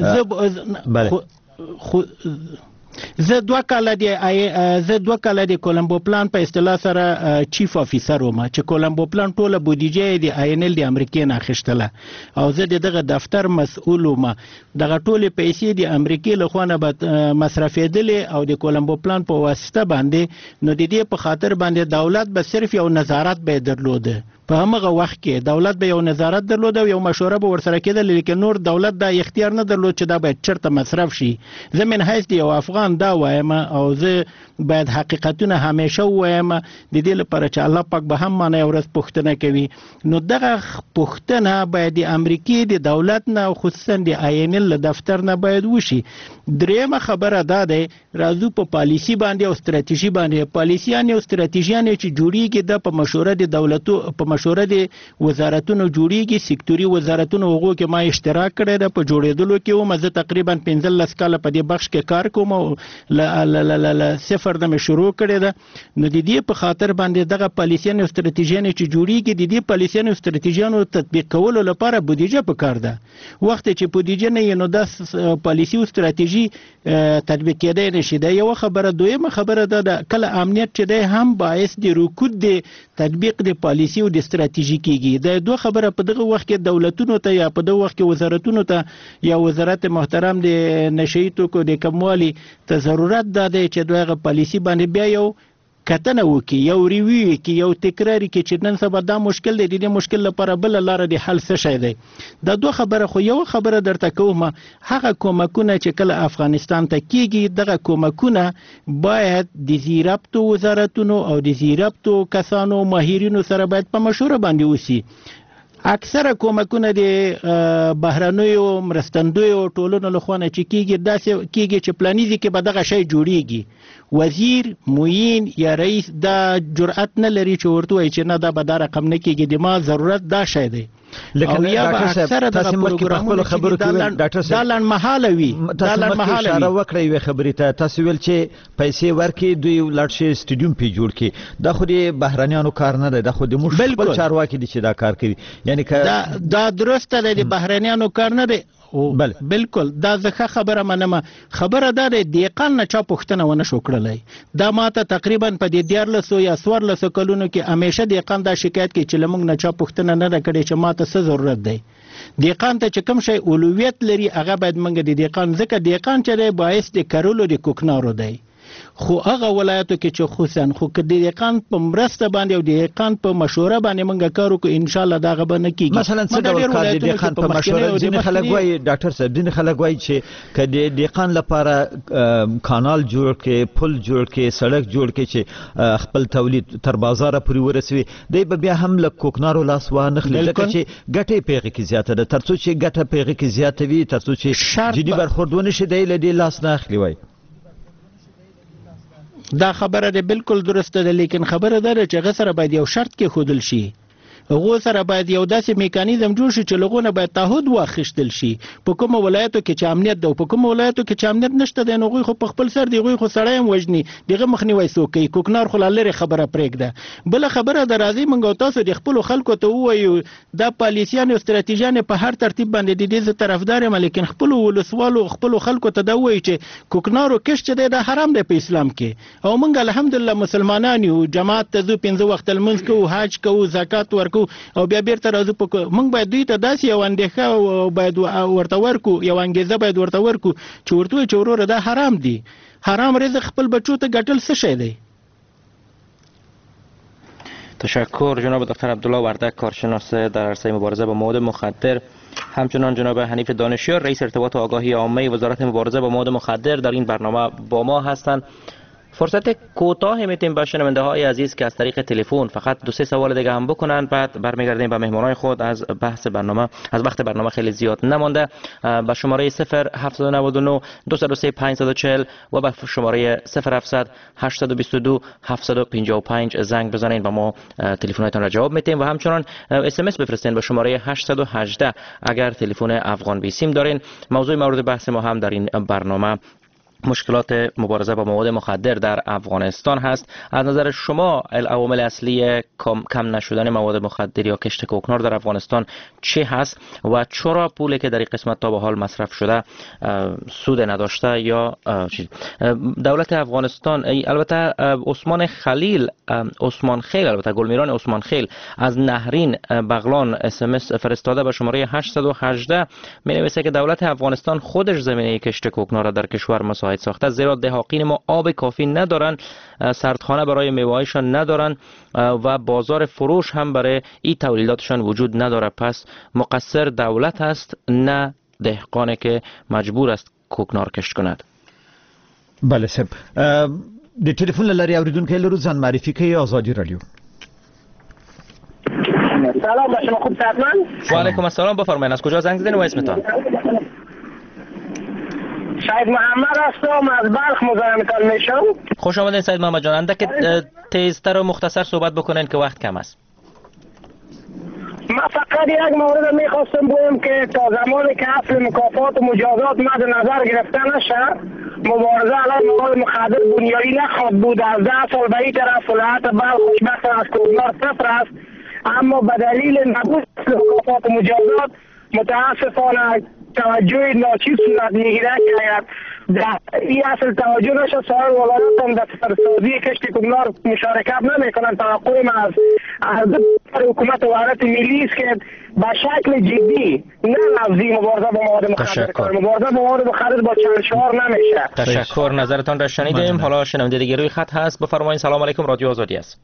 زه دوه کاله د کولمبو پلان په اصطلاح سره چیف افیسر وم چې کولمبو پلان ټوله بودیجه د آینل د امریکې نه اخیستله او زه دغه دفتر مسؤل وم. دغه ټولې پیسې د امریکې له خوا نه به مصرفېدلې او د کولمبو پلان په واسطه باندې، نو د دې په خاطر باندې دولت به صرف یو نظارت به درلوده. په همغه وخت کې دولت به یو نظارت درلود او یو مشوره به ورسره کېدل، لیکن نور دولت دا اختیار نه درلود چې دا باید چرته مصرف شي. زه من حیث یو افغان دا وایم او زه باید حقیقتونه همیشه وایم، د دې لپاره چې الله پاک به هم مانه ورځ پوښتنه کوي. نو دغه پوښتنه باید د امریکې د دولت نه او خصوصا د آینل له دفتر نه باید وشي. درېمه خبره دا ده، راځو په پالیسی باندې او ستراتیژي باندې. پالیسیان او ستراتیژیان چې جوړیږي د په مشوره د دولتو په مشوره د وزارتونو جوړیږي، سکتوري وزارتونو هغو کې ما اشتراک کړی ده په جوړېدلو کې وم. زه تقریبا 15 کاله په دې بخش کې کار کوم او له صفر نه مې شروع کړی ده. نو د دې په خاطر باندې دغه پالیسیان او ستراتیژیان چې جوړیږي، د دې پالیسیان او ستراتیژیانو تطبیق کولو لپاره بودیجه پکار ده. وخت چې بودیجه نه نو د پالیسی او ستراتیژي تطبیق کېدای نشي. دا یو خبره. دویمه خبره ده کله امنیت چې ده هم باعث د رکود د تطبیق د پالیسی او د ستراتیژي کیږي. دا دوه خبره په دغه وخت کې دولتونو ته یا په دغه وخت کې وزارتونو ته یا وزارت محترم د نشئی توکو د کموالي ته ضرورت ده چې دغه پالیسی باندې بیا یو کتنه وکي، یو ریویو کې، یو تکراری کې چې نن سبا دا مشکل دی، د دې مشکل لپاره بل لاره د حل څه شي دی. دا دوه خبره. خو یو خبره درته کوم، هغه کومکونه چې کله افغانستان ته کیږي، دغه کومکونه باید د زیربطو وزارتونو او د زیربطو کسانو ماهرینو سره باید په مشوره باندې وسی. اکثره کومکونه د بهرنیو مرستندویو ټولنو لخوا نه چې کیږي، داسې کیږي چې پلانیزي کې به دغه شی جوړیږي، وزیر معین یا رئیس دا جرأت نه لري چې ورته وایي چې نه دا به دا رقم نه کیږي، د ما ضرورت دا شی دی. لیکن ډاکټر صاحب تاسو مخکې په خپل خبرو کې ډاکټر صاحب دا لنډمهاله وي، دا لنډمهاله اشاره وکړه یوې خبرې ته. تاسو ویل چې پیسې ورکړي دوی لاړ شي سټیډیوم پی جوړ کړي. دا خو د بهرنیانو کار نه دی، دا خو د موږ خپل چارواکي دي چې دا کار کوي. یعنی دا درسته دی، د بهرنیانو کار نه دی. بالکل دا ځکه خبره منمه. خبره دا ده دیقان نه چا پوښتنه ونه شو کړلی. دا ماته تقریبا په دې 14 یا 14 کلونو کې همیشه دیقان دا شکایت کوي چې لمونږ نه چا پوښتنه نه ده کړې چې ماته څه ضرورت دی. دیقان ته چې کوم شی اولویت لري هغه باید موږ د دیقان، ځکه دیقان چې دی باعث د کرلو د کوکنارو دی. خو هغه ولایتو کې چې خصوصا خو که د دیقان په مرسته باندې او د دیقان په مشوره باندې موږ کار وکړو، ان شاء الله دا غو نه کیږي. مثلا څه ډول کار د دیقان په مشوره؟ ځینې خلک وایي ډاکټر صاحب، ځینې خلک وایي چې که د دیقان لپاره کانال جوړ کړي، پل جوړ کړي، سړک جوړ کړي چې خپل تولید تر بازار پورې ورسوي، دی به بیا هم له کوکنارو لاس وانخلي، ځکه چې ګټه پیغه کې زیاته ده. ترڅو چې ګټه پیغه کې زیاته وي، ترڅو چې جدي برخورد ونه شي، دی له دې لاس نه اخلي. وایي دا خبره ده بالکل درسته ده، لیکن خبره ده چې هغه سره باید یو شرط کې خودل شي. هغه سره باید یو داسې میکانیزم جوړ شي چې لغونه باید تعهد واخیستل شي. په کوم ولایتو کې چې امنیت ده او په کوم ولایتو کې چې امنیت نشته ده، نو غوي خو په خپل سر دی، غوي خو سړی هم وژني، دغه مخنیوي څوک کوکنار خو لاره خبره پرېږده. بل خبره ده، راځي موږ تاسو د خپل خلکو ته وایو دا پالیسیان او ستراتیژیان په هر ترتیب باندې د دې طرفدار یم، لیکن خپل ولسوالو خپل خلکو ته دا وایي چې کوکنارو کښ چې ده حرام دی په اسلام کې. او موږ الحمدلله مسلمانان یو، جماعت ته ځو، 5 وخت لمونځ کوو، حج کوو، زکات ورکو او بیا بیرته راځو. موږ باید دوی ته داسې یو اندېښه باید ورته ورکو، یو انګېزه باید ورته ورکو چې ورته وایي چې وروره دا حرام دی. حرام رزق خپل بچو ته ګټل څه شی دی؟ تشکر جناب دکتر عبدالله وردک، کارشناس در عرصه مبارزه با مواد مخدر. همچنان جناب حنیف دانشیار، رئیس ارتباط و آگاهی عامه وزارت مبارزه با مواد مخدر در این برنامه با ما هستند. فرصت کوتاه میتیم به شنونده های عزیز که از طریق تلفن فقط 2-3 سوال دیگه هم بکنن، بعد برمیگردیم به مهمانای خود. از بحث برنامه، از وقت برنامه خیلی زیاد نمانده. به شماره 0799 203 540 و به شماره 0700 822 755 زنگ بزنین و ما تلفن‌هایتان را جواب میدیم و همچنان اس ام اس بفرستین به شماره 818 اگر تلفن افغان بی سیم دارین. موضوع مورد بحث ما هم در این برنامه مشکلات مبارزه با مواد مخدر در افغانستان هست. از نظر شما عوامل اصلی کم نشدن مواد مخدر یا کشت کوکنار در افغانستان چه هست و چرا پولی که در این قسمت تا به حال مصرف شده سود نداشته یا چیز؟ دولت افغانستان البته عثمان خیل البته گلمیران عثمان خیل از نهرین بغلان اس ام اس فرستاده به شماره 818 می نویسه که دولت افغانستان خودش زمینه کشت کوکنار را در کشور مساعد ساخته، زیرا دهاقین ما آب کافی ندارن، سردخانه برای میوه‌هایشان ندارن و بازار فروش هم برای این تولیداتشان وجود نداره. پس مقصر دولت است نه دهقانی که مجبور است کوکنار کشت کند. بله صاحب، د ټلیفون لاري اوریدونکو لرو ځان معرفي کوي. آزادی رادیو. سلام به شما، خوب صحتمند؟ و علیکم السلام، بفرمایید از کجا زنگ زدین و اسمتان؟ سید محمد هستم، از بلخ مزاحمتان میشم. خوش آمدین سید محمد جان. اندک تیزتر و مختصر صحبت بکنین که وقت کم است. من فقط یک مورد میخواستم بگم که تا زمانی که اصل مکافات و مجازات مد نظر گرفته نشه، مبارزه علیه مواد مخدر بنیادی نخواهد بود. از 10 سال به این طرف ولایت بلخ خوشبختانه از کوکنار صفر است، اما به دلیل نبود اصل مکافات و مجازات متاسفانه توجه ناچیز صورت میگیره که در این اصل توجه نشه. سایر ولایات هم در سرسازی کشت کوکنار مشارکت نمیکنند. توقع من از حکومت وحدت ملی است که به شکل جدی نه لفظی مبارزه با مواد مخدر کنه. مبارزه با مواد مخدر با چند شعار نمیشه. تشکر، نظرتان را شنیدیم. حالا شنونده دیگه روی خط هست، بفرمایید. سلام علیکم، رادیو آزادی است.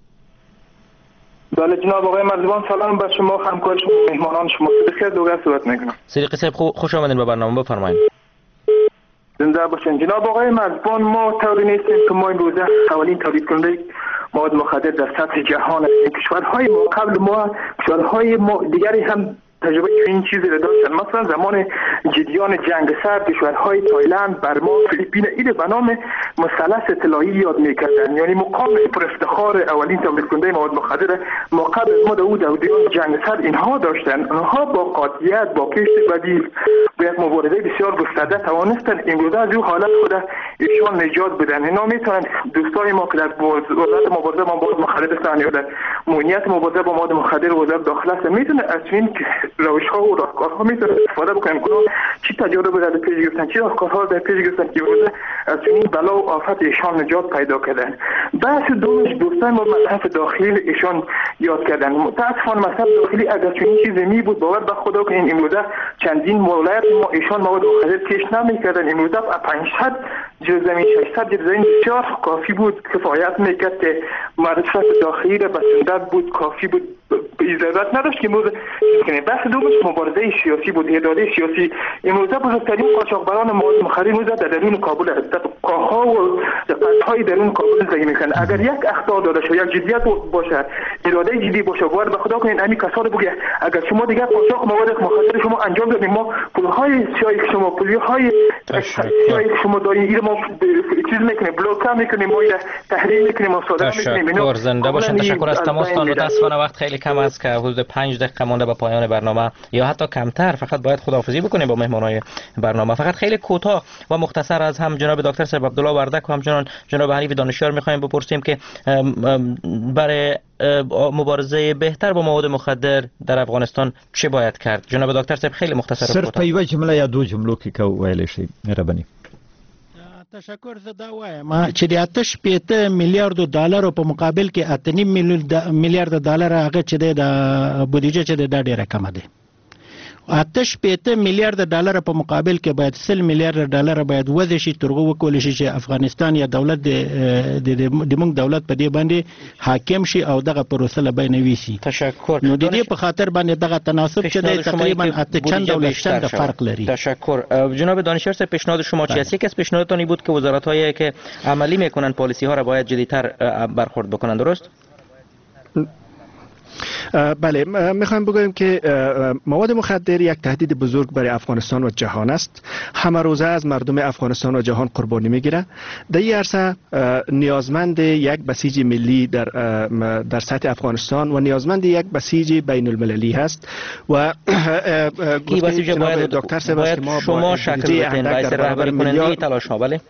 بله جناب آقای مرزبان، سلام به شما، همکار شما، مهمانان شما. صدیقی دوگه صحبت میکنم. صدیقی صاحب خوش آمدین به برنامه، بفرمایید. زنده باشین. جناب آقای مرزبان، ما طوری نیستیم که ما این روزه اولین تولید کننده مواد مخدر در سطح جهان هستیم. کشورهای ما قبل ما، کشورهای ما دیگری هم تجربه این چیزی را داشتن. مثلا زمان جریان جنگ سرد کشورهای تایلند، برما، فیلیپین ایده به نام مثلث اطلاعی یاد میکردن، یعنی مقام پر افتخار اولین تولید کننده مواد مخدر ما قبل از ما در دوران جنگ سرد اینها داشتن. آنها با قاطعیت، با کشت بدیل و یک مبارزه بسیار گسترده توانستن امروز از این حالت خود ایشان نجات بدن. اینا میتونن دوستای ما که در وزارت مبارزه با مواد مخدر هستند یا در مؤمنیت مبارزه با مواد مخدر وزارت داخل هستند میتونه از این روش‌ها و راهکارها میتونه استفاده بکنن که چی تجربه در پیش گرفتن، چی راهکارها در پیش گرفتن که امروز از این بلا و آفت ایشان نجات پیدا کردن. بحث دومش دوستان ما مصرف داخلی ایشان یاد کردن. متاسفانه مصرف داخلی اگر چنین چیزی می بود باور به خدا که این امروز چندین ولایت ما ایشان مواد مخدر کشت نمی‌کردن. امروز 500 جز زمین 600 جز زمین بسیار کافی بود، کفایت میکرد که مصرف داخلی را بسنده بود، کافی بود، اجازت نداشت که امروز کنه. بحث دومش مبارزه سیاسی بود، اراده سیاسی. امروز بزرگترین قاچاقبران مواد مخدر امروز در درون کابل هستند. قاها و قطعهای درون کابل زندگی میکنند. اگر یک اخطار داده شود، یک جدیت باشه، اراده جدی باشه، باید به خدا کنین همین کسا رو بگه اگر شما دیگه قاچاق مواد مخدر شما انجام دادین، ما پولهای سیاهی شما، پولهای سیاهی شما دارین، این ما چیز میکنیم، بلوک میکنیم، ما تحریم میکنیم، مصادره میکنیم. تشکر، زنده باشین. تشکر از تماستان. متاسفانه وقت خیلی کم است که حدود 5 دقیقه مونده به پایان برنامه یا حتی کمتر. فقط باید خداحافظی بکنیم با مهمانای برنامه. فقط خیلی کوتاه و مختصر از هم جناب دکتر صاحب عبدالله وردک و همچنان جناب حنیف دانشیار میخوایم بپرسیم که برای مبارزه بهتر با مواد مخدر در افغانستان چه باید کرد؟ جناب دکتر صاحب خیلی مختصر و کوتاه. صرف یو جمله یا دو جملو کې ویل شي مهرباني. تشکر. زه دا وایم چې د 8.5 میلیارډ ډالر په مقابل کې 8.5 میلیارډ ډالر هغه چې د بودیجه چې د ډیره کم ده 8 میلیارد ډالر په مقابل کې باید 100 میلیارد ډالر باید وځي شي ترغه وکول شي چې افغانستان یا دولت د موږ دولت په دې باندې حاکم شي او دغه پروسه له بین ویسي. تشکر. نو د دې په خاطر باندې دغه تناسب چې د تقریبا 8 فرق لري. تشکر. جناب دانشور صاحب پیشنهاد شما چی است؟ یکی از پیشنهاداتانی بود که وزارت‌هایی که عملی میکنن پالیسی ها را باید جدی‌تر برخورد بکنن، درست؟ بله، میخوایم بگویم که مواد مخدر یک تهدید بزرگ برای افغانستان و جهان است. همه روزه از مردم افغانستان و جهان قربانی میگیره. در این عرصه نیازمند یک بسیج ملی در سطح افغانستان و نیازمند یک بسیج بین المللی هست و بسیج باید دکتر صاحب ما شما شکل بدین باعث رهبری کننده تلاش ها. بله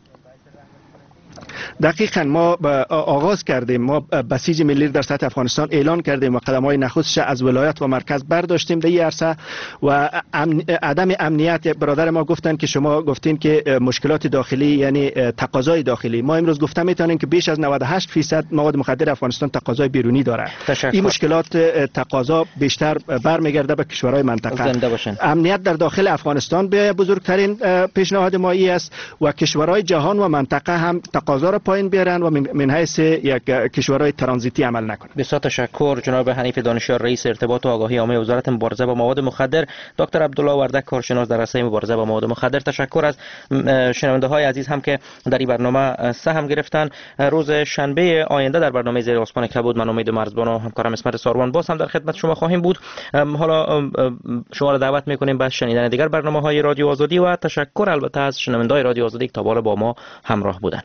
دقیقاً ما آغاز کردیم، ما بسیج ملی در سطح افغانستان اعلان کردیم و قدم‌های نخستش از ولایت و مرکز برداشتیم در این عرصه و عدم امنیت. برادر ما گفتن که شما گفتین که مشکلات داخلی یعنی تقاضای داخلی، ما امروز گفتم میتونیم که بیش از 98% مواد مخدر افغانستان تقاضای بیرونی داره. این مشکلات تقاضا بیشتر برمیگرده به کشورهای منطقه. امنیت در داخل افغانستان به بزرگترین پیشنهاد ما است و کشورهای جهان و منطقه هم تقاضا را پایین بیارن و من حیث یک کشورهای ترانزیتی عمل نکنن. بسیار تشکر جناب حنیف دانشیار، رئیس ارتباط و آگاهی عامه وزارت مبارزه با مواد مخدر. دکتر عبدالله وردک، کارشناس در عرصه مبارزه با مواد مخدر. تشکر از شنونده های عزیز هم که در این برنامه سهم گرفتن. روز شنبه آینده در برنامه زیر آسمان کبود من امید مرزبان و همکارم اسمت ساروان باز هم در خدمت شما خواهیم بود. حالا شما را دعوت میکنیم به شنیدن دیگر برنامه‌های رادیو آزادی و تشکر البته از شنونده‌های رادیو آزادی که تا بالا با ما همراه بودند.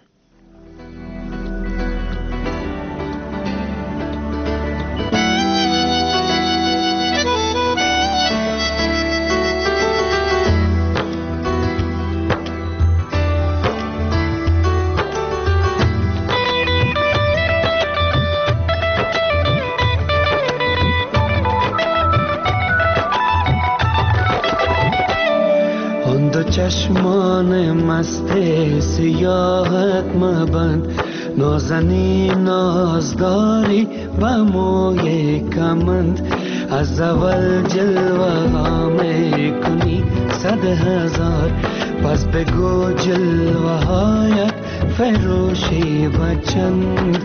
چشمان مست سیاحت مبند، نازنی نازداری و موی کمند، از اول جلوه ها میکنی 100,000، پس بگو جلوه هایت فروشی و چند.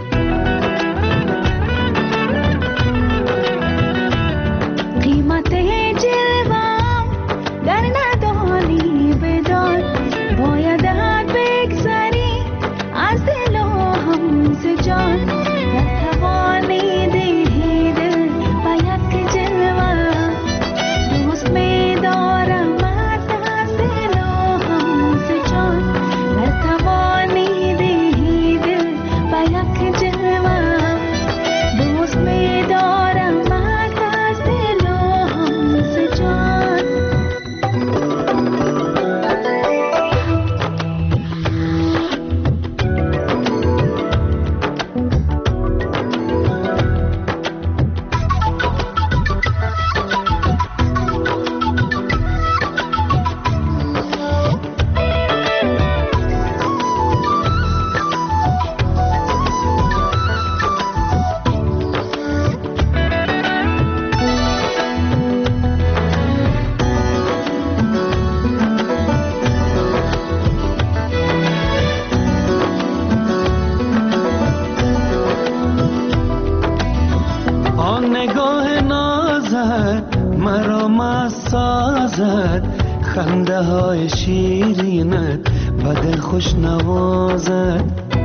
خنده های شیرینت و دل خوش نوازد،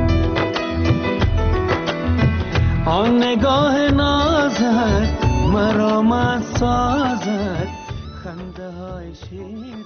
آن نگاه نازت مرا مست سازد، خنده های شیرینت